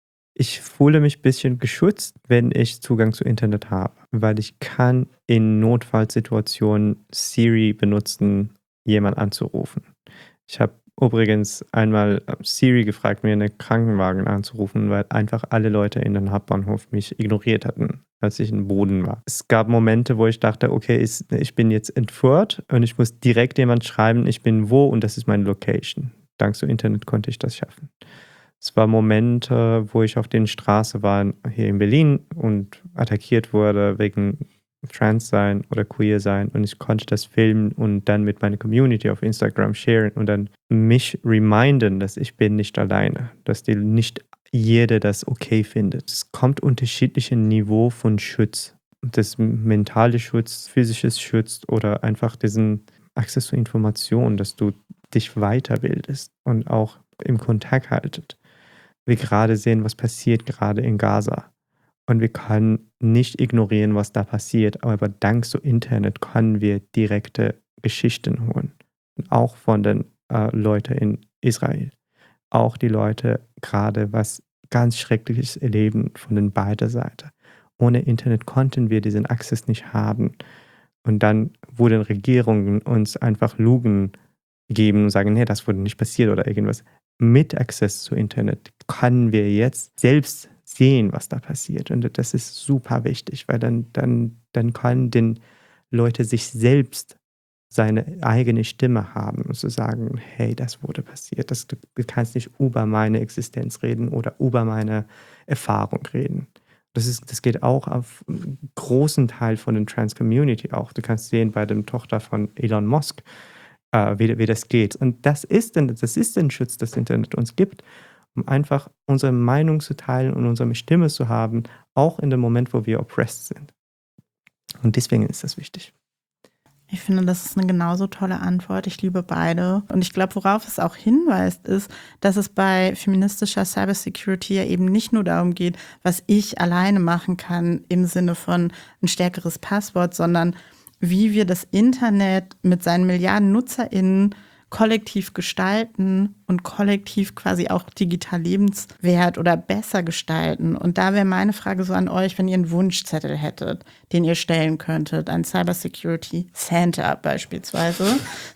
Ich fühle mich ein bisschen geschützt, wenn ich Zugang zu Internet habe, weil ich kann in Notfallsituationen Siri benutzen, jemanden anzurufen. Ich habe übrigens einmal Siri gefragt, mir einen Krankenwagen anzurufen, weil einfach alle Leute in den Hauptbahnhof mich ignoriert hatten, als ich im Boden war. Es gab Momente, wo ich dachte, okay, ich bin jetzt entführt und ich muss direkt jemand schreiben, ich bin wo und das ist meine Location. Dank zu Internet konnte ich das schaffen. Es war Momente, wo ich auf der Straße war, hier in Berlin und attackiert wurde wegen Trans-Sein oder Queer-Sein und ich konnte das filmen und dann mit meiner Community auf Instagram sharen und dann mich reminden, dass ich bin nicht alleine, dass die nicht jeder das okay findet. Es kommt unterschiedliche Niveau von Schutz. Das mentale Schutz, physisches Schutz oder einfach diesen Access zu Informationen, dass du dich weiterbildest und auch im Kontakt haltet. Wir gerade sehen, was passiert gerade in Gaza. Und wir können nicht ignorieren, was da passiert. Aber dank zu Internet können wir direkte Geschichten holen. Und auch von den äh, Leuten in Israel. Auch die Leute gerade, was ganz Schreckliches erleben von den beiden Seiten. Ohne Internet konnten wir diesen Access nicht haben. Und dann wurden Regierungen uns einfach Lügen geben und sagen, nee, das wurde nicht passiert oder irgendwas. Mit Access zu Internet können wir jetzt selbst sehen, was da passiert. Und das ist super wichtig, weil dann, dann, dann können den Leute sich selbst seine eigene Stimme haben und zu sagen, hey, das wurde passiert. Das, du kannst nicht über meine Existenz reden oder über meine Erfahrung reden. Das, ist, das geht auch auf einen großen Teil von der Trans-Community auch. Du kannst sehen bei der Tochter von Elon Musk, Uh, wie, wie das geht. Und das ist, denn, das ist den Schutz, das Internet uns gibt, um einfach unsere Meinung zu teilen und unsere Stimme zu haben, auch in dem Moment, wo wir oppressed sind. Und deswegen ist das wichtig. Ich finde, das ist eine genauso tolle Antwort. Ich liebe beide. Und ich glaube, worauf es auch hinweist, ist, dass es bei feministischer Cybersecurity ja eben nicht nur darum geht, was ich alleine machen kann im Sinne von ein stärkeres Passwort, sondern wie wir das Internet mit seinen Milliarden NutzerInnen kollektiv gestalten und kollektiv quasi auch digital lebenswert oder besser gestalten. Und da wäre meine Frage so an euch, wenn ihr einen Wunschzettel hättet, den ihr stellen könntet, ein Cybersecurity Center beispielsweise.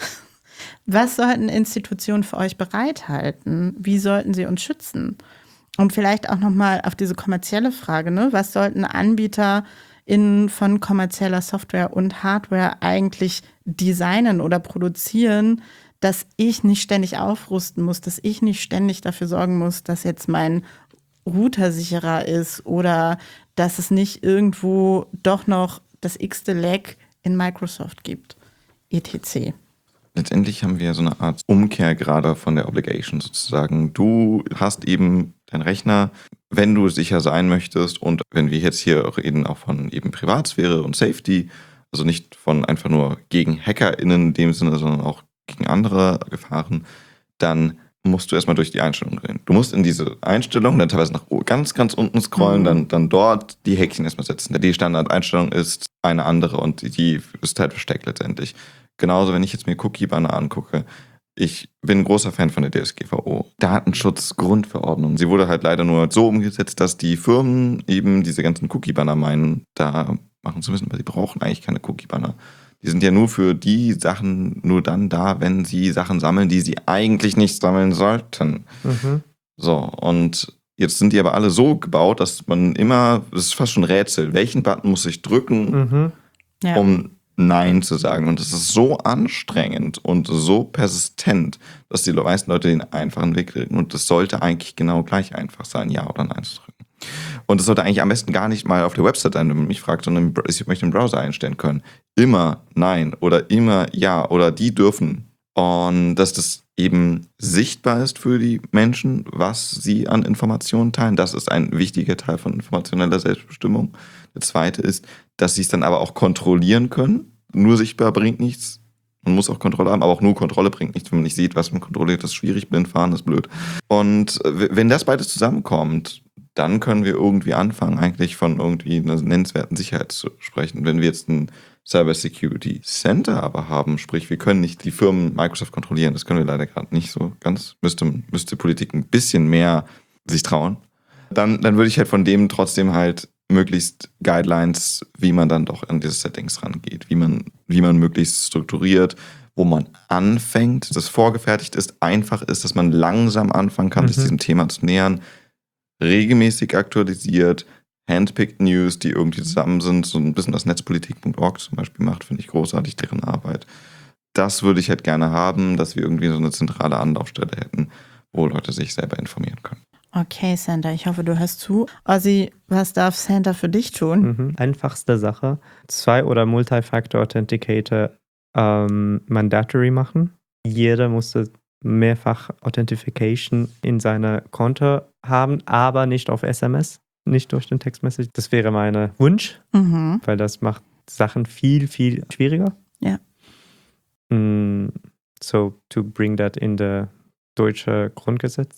Was sollten Institutionen für euch bereithalten? Wie sollten sie uns schützen? Und vielleicht auch nochmal auf diese kommerzielle Frage, ne? Was sollten Anbieter in von kommerzieller Software und Hardware eigentlich designen oder produzieren, dass ich nicht ständig aufrüsten muss, dass ich nicht ständig dafür sorgen muss, dass jetzt mein Router sicherer ist oder dass es nicht irgendwo doch noch das x-te Lag in Microsoft gibt, et cetera. Letztendlich haben wir so eine Art Umkehr gerade von der Obligation sozusagen. Du hast eben deinen Rechner, wenn du sicher sein möchtest und wenn wir jetzt hier reden auch von eben Privatsphäre und Safety, also nicht von einfach nur gegen HackerInnen in dem Sinne, sondern auch gegen andere Gefahren, dann musst du erstmal durch die Einstellungen gehen. Du musst in diese Einstellungen dann teilweise nach ganz, ganz unten scrollen, mhm. dann, dann dort die Häkchen erstmal setzen. Die Standardeinstellung ist eine andere und die ist halt versteckt letztendlich. Genauso, wenn ich jetzt mir Cookie-Banner angucke, ich bin ein großer Fan von der D S G V O. Datenschutzgrundverordnung. Sie wurde halt leider nur so umgesetzt, dass die Firmen eben diese ganzen Cookie-Banner meinen, da machen zu müssen, weil sie brauchen eigentlich keine Cookie-Banner. Die sind ja nur für die Sachen nur dann da, wenn sie Sachen sammeln, die sie eigentlich nicht sammeln sollten. Mhm. So, und jetzt sind die aber alle so gebaut, dass man immer, das ist fast schon ein Rätsel, welchen Button muss ich drücken, mhm. ja. um Nein zu sagen. Und es ist so anstrengend und so persistent, dass die meisten Leute den einfachen Weg kriegen. Und das sollte eigentlich genau gleich einfach sein, Ja oder Nein zu drücken. Und das sollte eigentlich am besten gar nicht mal auf der Website sein, wenn man mich fragt, sondern ich möchte im Browser einstellen können. Immer Nein oder immer Ja oder die dürfen. Und dass das eben sichtbar ist für die Menschen, was sie an Informationen teilen. Das ist ein wichtiger Teil von informationeller Selbstbestimmung. Der zweite ist, dass sie es dann aber auch kontrollieren können. Nur sichtbar bringt nichts. Man muss auch Kontrolle haben, aber auch nur Kontrolle bringt nichts. Wenn man nicht sieht, was man kontrolliert, ist schwierig. Blind fahren ist blöd. Und wenn das beides zusammenkommt, dann können wir irgendwie anfangen, eigentlich von irgendwie einer nennenswerten Sicherheit zu sprechen. Wenn wir jetzt ein Cyber Security Center aber haben, sprich, wir können nicht die Firmen Microsoft kontrollieren, das können wir leider gerade nicht so ganz, müsste, müsste Politik ein bisschen mehr sich trauen, dann, dann würde ich halt von dem trotzdem halt möglichst Guidelines, wie man dann doch an diese Settings rangeht, wie man, wie man möglichst strukturiert, wo man anfängt, das vorgefertigt ist, einfach ist, dass man langsam anfangen kann, mhm. sich diesem Thema zu nähern, regelmäßig aktualisiert, handpicked News, die irgendwie zusammen sind, so ein bisschen das netzpolitik punkt org zum Beispiel macht, finde ich großartig, deren Arbeit. Das würde ich halt gerne haben, dass wir irgendwie so eine zentrale Anlaufstelle hätten, wo Leute sich selber informieren können. Okay, Santa, ich hoffe, du hörst zu. Ozzy, was darf Santa für dich tun? Mhm. Einfachste Sache. Zwei- oder Multi-Factor Authenticator ähm, mandatory machen. Jeder musste mehrfach Authentification in seiner Konto haben, aber nicht auf S M S, nicht durch den Textmessage. Das wäre mein Wunsch, mhm. weil das macht Sachen viel, viel schwieriger. Ja. Mm, so, to bring that in the deutsche Grundgesetz.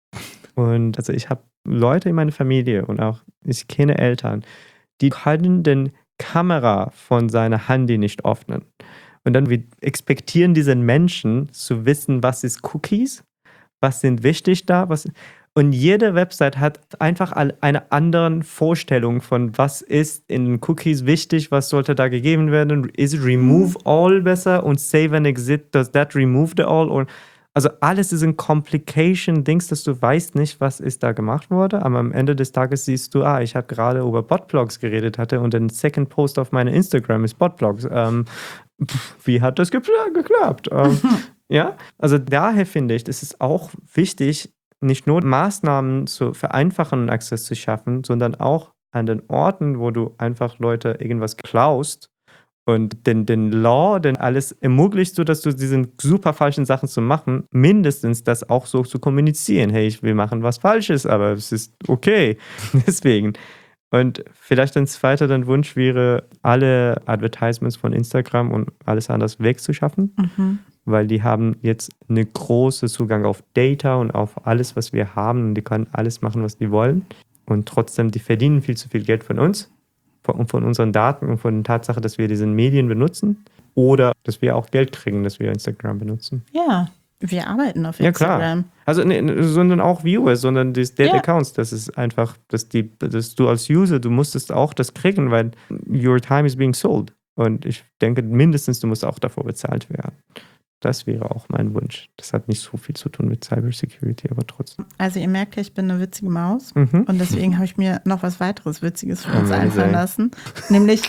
Und also ich habe Leute in meiner Familie und auch ich kenne Eltern, die können den Kamera von seiner Handy nicht öffnen. Und dann wir expektieren diesen Menschen zu wissen, was ist Cookies, was sind wichtig da, was und jede Website hat einfach eine andere Vorstellung von, was ist in Cookies wichtig, was sollte da gegeben werden. Is it remove all besser und save and exit, does that remove the all? Or, also alles ist ein Complication-Dings, dass du weißt nicht, was ist da gemacht worden, aber am Ende des Tages siehst du, ah, ich habe gerade über Botblogs geredet hatte und der Second Post auf meinem Instagram ist Botblogs. Ähm, pff, wie hat das gepl- geklappt? ähm, ja, also daher finde ich, es ist auch wichtig, nicht nur Maßnahmen zu vereinfachen und Access zu schaffen, sondern auch an den Orten, wo du einfach Leute irgendwas klaust und den, den Law, denn alles ermöglicht so, dass du diese super falschen Sachen zu machen, mindestens das auch so zu kommunizieren. Hey, ich will machen was Falsches, aber es ist okay. Deswegen. Und vielleicht ein zweiter dann Wunsch wäre, alle Advertisements von Instagram und alles anders wegzuschaffen. Mhm. Weil die haben jetzt einen großen Zugang auf Data und auf alles, was wir haben. Und die können alles machen, was die wollen. Und trotzdem, die verdienen viel zu viel Geld von uns, von, von unseren Daten und von der Tatsache, dass wir diese Medien benutzen. Oder dass wir auch Geld kriegen, dass wir Instagram benutzen. Ja, wir arbeiten auf ja, Instagram. Klar. Also, ne, sondern auch Viewers, sondern die Dead ja. Accounts. Das ist einfach, dass, die, dass du als User, du musstest auch das kriegen, weil your time is being sold. Und ich denke, mindestens, du musst auch davor bezahlt werden. Das wäre auch mein Wunsch. Das hat nicht so viel zu tun mit Cybersecurity, aber trotzdem. Also ihr merkt ja, ich bin eine witzige Maus. Mhm. Und deswegen habe ich mir noch was weiteres Witziges für uns Amazing. einfallen lassen. Nämlich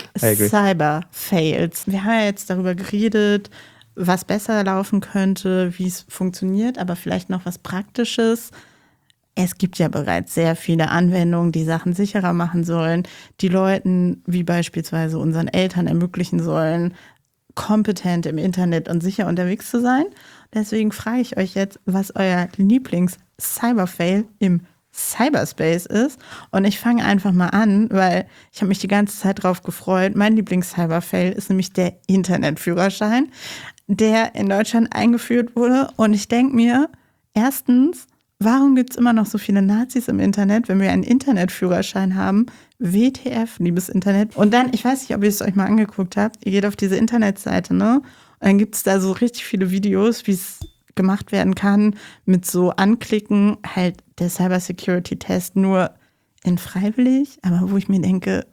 Cyber-Fails. Wir haben ja jetzt darüber geredet, was besser laufen könnte, wie es funktioniert, aber vielleicht noch was Praktisches. Es gibt ja bereits sehr viele Anwendungen, die Sachen sicherer machen sollen, die Leuten, wie beispielsweise unseren Eltern, ermöglichen sollen, kompetent im Internet und sicher unterwegs zu sein. Deswegen frage ich euch jetzt, was euer Lieblings-Cyberfail im Cyberspace ist. Und ich fange einfach mal an, weil ich habe mich die ganze Zeit drauf gefreut. Mein Lieblings-Cyberfail ist nämlich der Internetführerschein, der in Deutschland eingeführt wurde. Und ich denke mir, erstens, warum gibt es immer noch so viele Nazis im Internet, wenn wir einen Internetführerschein haben? W T F, liebes Internet. Und dann, ich weiß nicht, ob ihr es euch mal angeguckt habt, ihr geht auf diese Internetseite, ne? Und dann gibt es da so richtig viele Videos, wie es gemacht werden kann, mit so Anklicken, halt der Cybersecurity-Test nur in freiwillig, aber wo ich mir denke,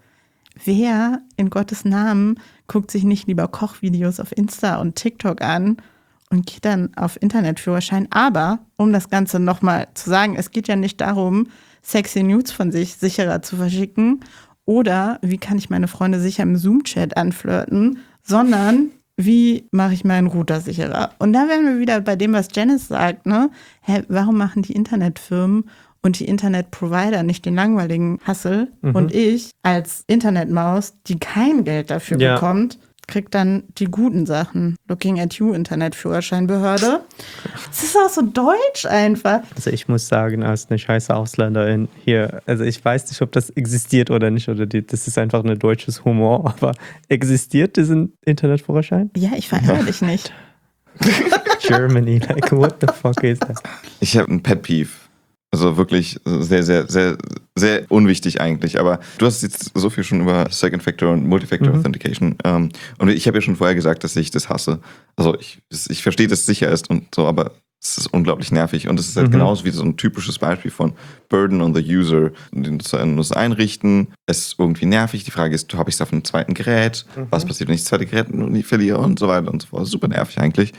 wer in Gottes Namen guckt sich nicht lieber Kochvideos auf Insta und TikTok an und geht dann auf Internetführerschein. Aber, um das Ganze nochmal zu sagen, es geht ja nicht darum, sexy Nudes von sich sicherer zu verschicken oder wie kann ich meine Freunde sicher im Zoom-Chat anflirten, sondern wie mache ich meinen Router sicherer? Und da wären wir wieder bei dem, was Janice sagt, ne? Hä, warum machen die Internetfirmen und die Internetprovider nicht den langweiligen Hustle mhm. und ich als Internetmaus, die kein Geld dafür ja. bekommt, kriegt dann die guten Sachen. Looking at you, Internetführerscheinbehörde. Es ist auch so deutsch einfach. Also ich muss sagen, als eine scheiße Ausländerin hier, also ich weiß nicht, ob das existiert oder nicht, oder die, das ist einfach ein deutsches Humor, aber existiert diesen Internetführerschein? Ja, ich verehre dich nicht. Germany, like what the fuck is that? Ich habe ein Pet Peeve. Also wirklich sehr, sehr, sehr, sehr unwichtig eigentlich. Aber du hast jetzt so viel schon über Second Factor und Multifactor mhm. Authentication. Ähm, und ich habe ja schon vorher gesagt, dass ich das hasse. Also ich, ich verstehe, dass es sicher ist und so, aber es ist unglaublich nervig. Und es ist halt mhm. genauso wie so ein typisches Beispiel von Burden on the User. Den Nutzer muss einrichten. Es ist irgendwie nervig. Die Frage ist, habe ich es auf einem zweiten Gerät? Mhm. Was passiert, wenn ich das zweite Gerät nie verliere? Und so weiter und so fort. Super nervig eigentlich.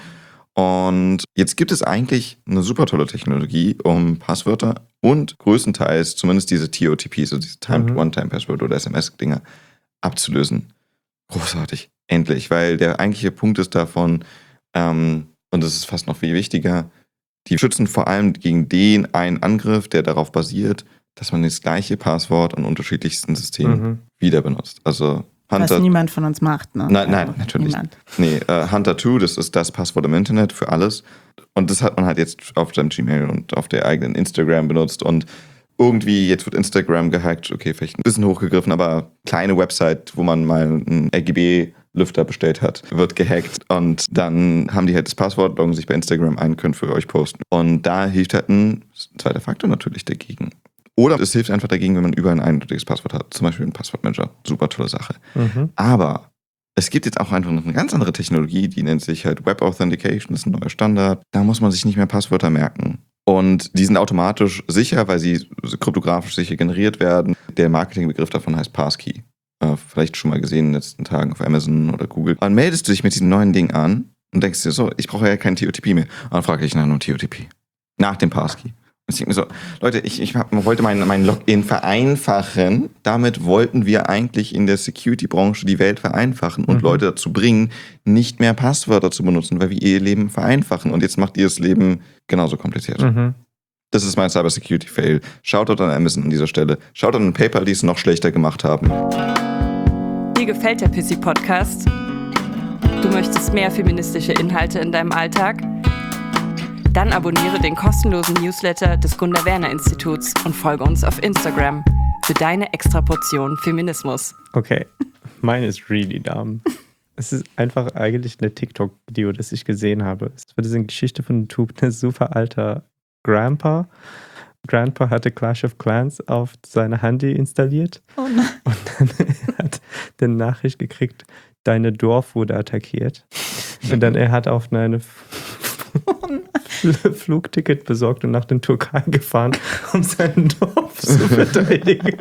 Und jetzt gibt es eigentlich eine super tolle Technologie, um Passwörter und größtenteils zumindest diese T O T Ps, also diese Timed mhm. One-Time-Password oder S M S-Dinger abzulösen. Großartig. Endlich. Weil der eigentliche Punkt ist davon, ähm, und das ist fast noch viel wichtiger, die schützen vor allem gegen den einen Angriff, der darauf basiert, dass man das gleiche Passwort an unterschiedlichsten Systemen mhm. wieder benutzt. Also Hunter, was niemand von uns macht, ne? Nein, nein, also natürlich. Niemand. Nee, uh, Hunter zwei, das ist das Passwort im Internet für alles. Und das hat man halt jetzt auf seinem Gmail und auf der eigenen Instagram benutzt. Und irgendwie, jetzt wird Instagram gehackt, okay, vielleicht ein bisschen hochgegriffen, aber kleine Website, wo man mal einen R G B-Lüfter bestellt hat, wird gehackt. Und dann haben die halt das Passwort, loggen sich bei Instagram ein, können für euch posten. Und da hilft halt ein zweiter Faktor natürlich dagegen. Oder es hilft einfach dagegen, wenn man über ein eindeutiges Passwort hat. Zum Beispiel ein Passwortmanager. Super tolle Sache. Mhm. Aber es gibt jetzt auch einfach noch eine ganz andere Technologie, die nennt sich halt Web Authentication. Das ist ein neuer Standard. Da muss man sich nicht mehr Passwörter merken. Und die sind automatisch sicher, weil sie kryptografisch sicher generiert werden. Der Marketingbegriff davon heißt Passkey. Äh, vielleicht schon mal gesehen in den letzten Tagen auf Amazon oder Google. Dann meldest du dich mit diesem neuen Ding an und denkst dir so, ich brauche ja kein T O T P mehr. Und dann frage ich nach einem T O T P. Nach dem Passkey. Ich denke mir so, Leute, ich, ich hab, wollte meinen mein Login vereinfachen. Damit wollten wir eigentlich in der Security-Branche die Welt vereinfachen und mhm. Leute dazu bringen, nicht mehr Passwörter zu benutzen, weil wir ihr Leben vereinfachen. Und jetzt macht ihr das Leben genauso kompliziert. Mhm. Das ist mein Cybersecurity-Fail. Shoutout an Amazon an dieser Stelle. Shoutout an PayPal, die es noch schlechter gemacht haben. Dir gefällt der Pissy-Podcast? Du möchtest mehr feministische Inhalte in deinem Alltag? Dann abonniere den kostenlosen Newsletter des Gunda-Werner-Instituts und folge uns auf Instagram für deine Extraportion Feminismus. Okay, mine ist really dumb. Es ist einfach eigentlich ein TikTok-Video, das ich gesehen habe. Es war diese Geschichte von YouTube, ein super alter Grandpa. Grandpa hatte Clash of Clans auf seine Handy installiert. Oh nein. Und dann hat er eine Nachricht gekriegt, deine Dorf wurde attackiert. Und dann er hat auf eine Flugticket besorgt und nach der Türkei gefahren, um sein Dorf zu verteidigen.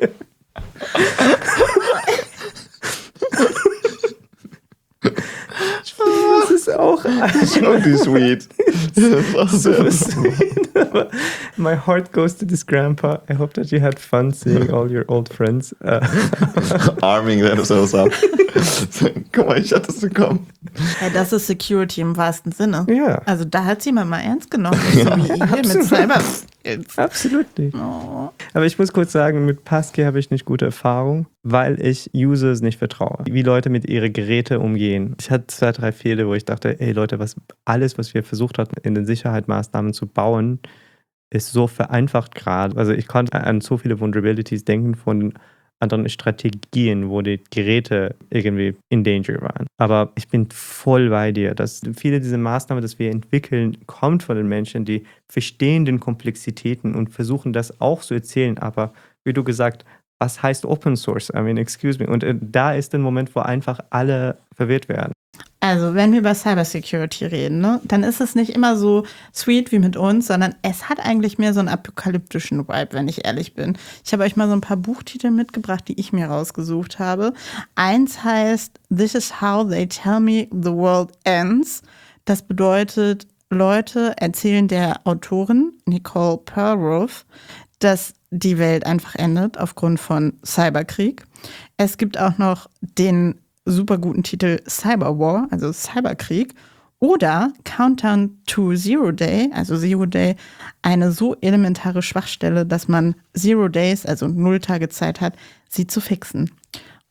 Das ist auch irgendwie sweet. Das ist super sweet. Aber my heart goes to this grandpa. I hope that you had fun seeing all your old friends. Uh, Arming themselves up. Guck mal, ich hatte es bekommen. Ja, das ist Security im wahrsten Sinne. Ja. Also da hat sie jemand mal ernst genommen. So ja. wie ihr mit Cyber. Absolut nicht. Oh. Aber ich muss kurz sagen, mit Passkey habe ich nicht gute Erfahrung, weil ich Users nicht vertraue. Wie Leute mit ihren Geräten umgehen. Ich hatte zwei, drei Fehler, wo ich dachte, ey Leute, was alles, was wir versucht hatten, in den Sicherheitsmaßnahmen zu bauen, ist so vereinfacht gerade. Also ich konnte an so viele Vulnerabilities denken von anderen Strategien, wo die Geräte irgendwie in Danger waren. Aber ich bin voll bei dir, dass viele dieser Maßnahmen, die wir entwickeln, kommt von den Menschen, die verstehen den Komplexitäten und versuchen das auch zu erzählen. Aber wie du gesagt, was heißt Open Source? I mean, excuse me. Und äh, da ist der Moment, wo einfach alle verwirrt werden. Also, wenn wir über Cybersecurity reden, ne, dann ist es nicht immer so sweet wie mit uns, sondern es hat eigentlich mehr so einen apokalyptischen Vibe, wenn ich ehrlich bin. Ich habe euch mal so ein paar Buchtitel mitgebracht, die ich mir rausgesucht habe. Eins heißt This is how they tell me the world ends. Das bedeutet, Leute erzählen der Autorin Nicole Perrow, dass die Welt einfach endet aufgrund von Cyberkrieg. Es gibt auch noch den super guten Titel Cyberwar, also Cyberkrieg, oder Countdown to Zero Day, also Zero Day, eine so elementare Schwachstelle, dass man Zero Days, also null Tage Zeit hat, sie zu fixen.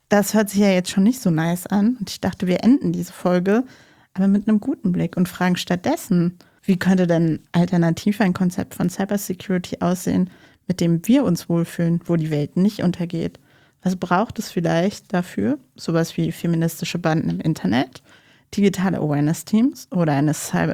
Das hört sich ja jetzt schon nicht so nice an. Und ich dachte, wir enden diese Folge aber mit einem guten Blick und fragen stattdessen, wie könnte denn alternativ ein Konzept von Cybersecurity aussehen, mit dem wir uns wohlfühlen, wo die Welt nicht untergeht? Was braucht es vielleicht dafür? Sowas wie feministische Banden im Internet, digitale Awareness-Teams oder eine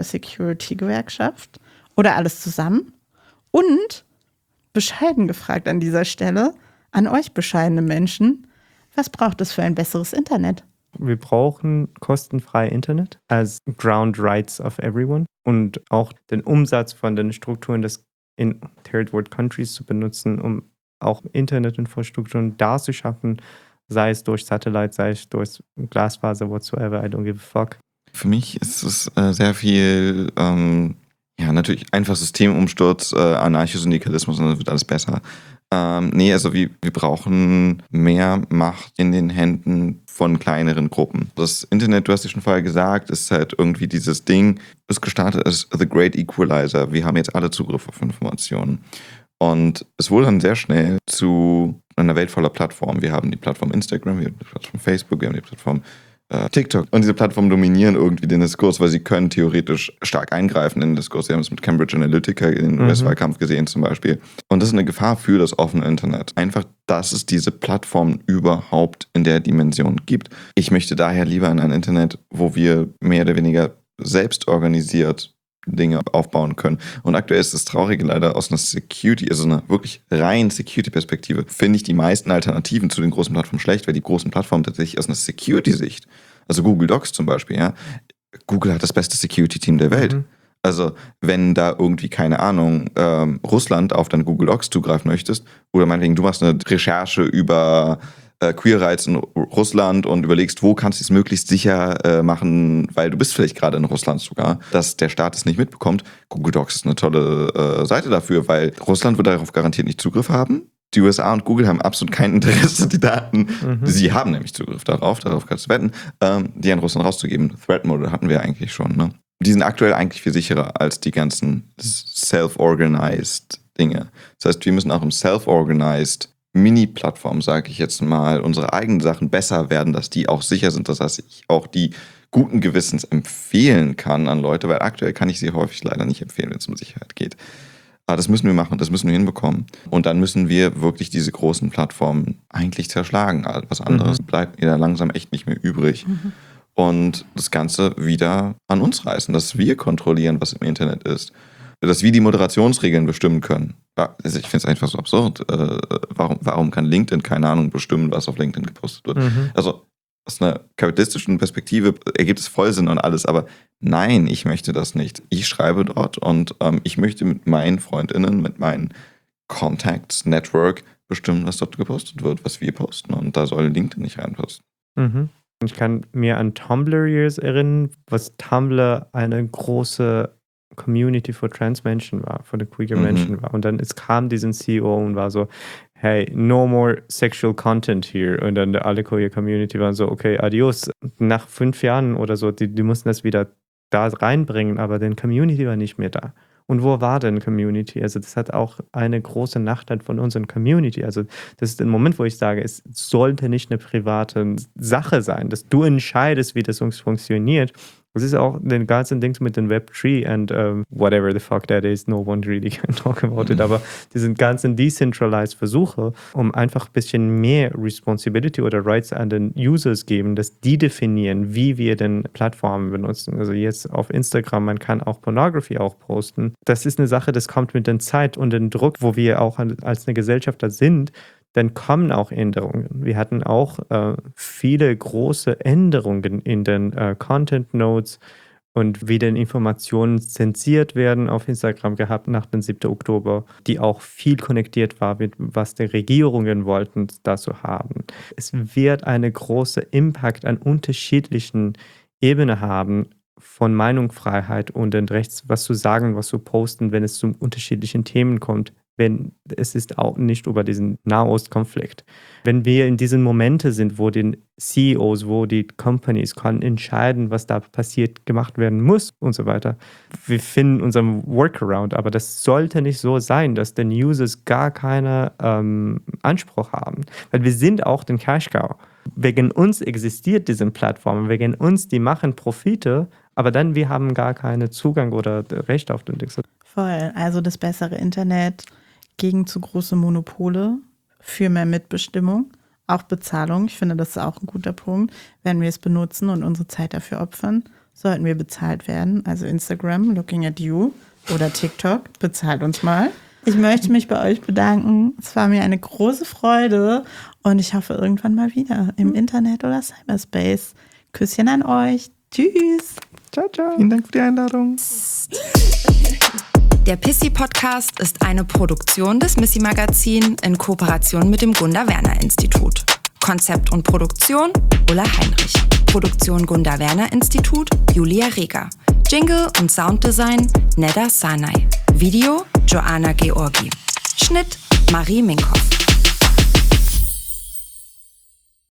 Cybersecurity-Gewerkschaft oder alles zusammen? Und, bescheiden gefragt an dieser Stelle, an euch bescheidene Menschen, was braucht es für ein besseres Internet? Wir brauchen kostenfrei Internet als Ground Rights of Everyone und auch den Umsatz von den Strukturen des in Third World Countries zu benutzen, um auch Internetinfrastrukturen da zu schaffen, sei es durch Satellite, sei es durch Glasfaser, whatsoever, I don't give a fuck. Für mich ist es äh, sehr viel, ähm, ja, natürlich einfach Systemumsturz, äh, Anarchosyndikalismus und dann wird alles besser. Ähm, nee, also wir, wir brauchen mehr Macht in den Händen von kleineren Gruppen. Das Internet, du hast ja schon vorher gesagt, ist halt irgendwie dieses Ding, ist gestartet als The Great Equalizer. Wir haben jetzt alle Zugriff auf Informationen. Und es wurde dann sehr schnell zu einer Welt voller Plattformen. Wir haben die Plattform Instagram, wir haben die Plattform Facebook, wir haben die Plattform äh, TikTok. Und diese Plattformen dominieren irgendwie den Diskurs, weil sie können theoretisch stark eingreifen in den Diskurs. Wir haben es mit Cambridge Analytica in den Mhm. U S-Wahlkampf gesehen zum Beispiel. Und das ist eine Gefahr für das offene Internet. Einfach, dass es diese Plattformen überhaupt in der Dimension gibt. Ich möchte daher lieber in ein Internet, wo wir mehr oder weniger selbst organisiert Dinge aufbauen können. Und aktuell ist das Traurige leider aus einer Security, also einer wirklich rein Security-Perspektive, finde ich die meisten Alternativen zu den großen Plattformen schlecht, weil die großen Plattformen tatsächlich aus einer Security-Sicht, also Google Docs zum Beispiel, ja, Google hat das beste Security-Team der Welt. Mhm. Also wenn da irgendwie, keine Ahnung, ähm, Russland auf deine Google Docs zugreifen möchtest oder meinetwegen du machst eine Recherche über äh, Queer Rights in Russland und überlegst, wo kannst du es möglichst sicher äh, machen, weil du bist vielleicht gerade in Russland sogar, dass der Staat es nicht mitbekommt. Google Docs ist eine tolle äh, Seite dafür, weil Russland wird darauf garantiert nicht Zugriff haben. Die U S A und Google haben absolut kein Interesse, die Daten, Mhm. sie haben nämlich Zugriff darauf, darauf kannst du wetten, ähm, die an Russland rauszugeben. Threat Mode hatten wir eigentlich schon, ne? Die sind aktuell eigentlich viel sicherer als die ganzen self-organized Dinge. Das heißt, wir müssen auch im self-organized Mini-Plattformen, sage ich jetzt mal, unsere eigenen Sachen besser werden, dass die auch sicher sind. Das heißt, ich auch die guten Gewissens empfehlen kann an Leute, weil aktuell kann ich sie häufig leider nicht empfehlen, wenn es um Sicherheit geht. Aber das müssen wir machen, das müssen wir hinbekommen. Und dann müssen wir wirklich diese großen Plattformen eigentlich zerschlagen. Was anderes Mhm. bleibt mir da langsam echt nicht mehr übrig. Mhm. Und das Ganze wieder an uns reißen, dass wir kontrollieren, was im Internet ist. Dass wir die Moderationsregeln bestimmen können. Ja, also ich finde es einfach so absurd. Äh, warum, warum kann LinkedIn, keine Ahnung, bestimmen, was auf LinkedIn gepostet wird? Mhm. Also aus einer kapitalistischen Perspektive ergibt es voll Sinn und alles, aber nein, ich möchte das nicht. Ich schreibe dort und ähm, ich möchte mit meinen FreundInnen, mit meinen Contacts, Network bestimmen, was dort gepostet wird, was wir posten. Und da soll LinkedIn nicht reinposten. Mhm. Ich kann mir an Tumblr Years erinnern, was Tumblr eine große Community für Trans-Menschen war, für die queer Mhm. Menschen war. Und dann es kam diesen C E O und war so, hey, no more sexual content here. Und dann alle queer Community waren so, okay, adios. Nach fünf Jahren oder so, die, die mussten das wieder da reinbringen, aber die Community war nicht mehr da. Und wo war denn Community? Also das hat auch eine große Nachteil von unserer Community. Also das ist der Moment, wo ich sage, es sollte nicht eine private Sache sein, dass du entscheidest, wie das funktioniert. Das ist auch den ganzen Dings mit dem Web drei and um, whatever the fuck that is, no one really can talk about it, aber diese ganzen decentralized Versuche, um einfach ein bisschen mehr Responsibility oder Rights an den Users geben, dass die definieren, wie wir denn Plattformen benutzen. Also jetzt auf Instagram, man kann auch Pornography auch posten. Das ist eine Sache, das kommt mit der Zeit und dem Druck, wo wir auch als eine Gesellschaft da sind, dann kommen auch Änderungen. Wir hatten auch äh, viele große Änderungen in den äh, Content Nodes und wie denn Informationen zensiert werden auf Instagram gehabt nach dem siebten Oktober, die auch viel konnektiert war mit, was die Regierungen wollten, dazu haben. Es wird eine große Impact an unterschiedlichen Ebenen haben von Meinungsfreiheit und den Rechts, was zu sagen, was zu posten, wenn es zu unterschiedlichen Themen kommt. Wenn es ist auch nicht über diesen Nahostkonflikt. Wenn wir in diesen Momente sind, wo die C E Os, wo die Companies können entscheiden, was da passiert, gemacht werden muss und so weiter. Wir finden unseren Workaround, aber das sollte nicht so sein, dass den Users gar keinen ähm, Anspruch haben. Weil wir sind auch den Cash Cow. Wegen uns existiert diese Plattform, wegen uns, die machen Profite, aber dann wir haben gar keinen Zugang oder Recht auf den Dings. Voll, also das bessere Internet gegen zu große Monopole, für mehr Mitbestimmung, auch Bezahlung. Ich finde, das ist auch ein guter Punkt. Wenn wir es benutzen und unsere Zeit dafür opfern, sollten wir bezahlt werden. Also Instagram, looking at you, oder TikTok, bezahlt uns mal. Ich möchte mich bei euch bedanken. Es war mir eine große Freude und ich hoffe irgendwann mal wieder im Internet oder Cyberspace. Küsschen an euch. Tschüss. Ciao, ciao. Vielen Dank für die Einladung. Der Pissy Podcast ist eine Produktion des Missy Magazin in Kooperation mit dem Gunda Werner Institut. Konzept und Produktion Ulla Heinrich. Produktion Gunda Werner Institut Julia Reger. Jingle und Sounddesign Neda Sanay. Video Joanna Georgi. Schnitt Marie Minkoff.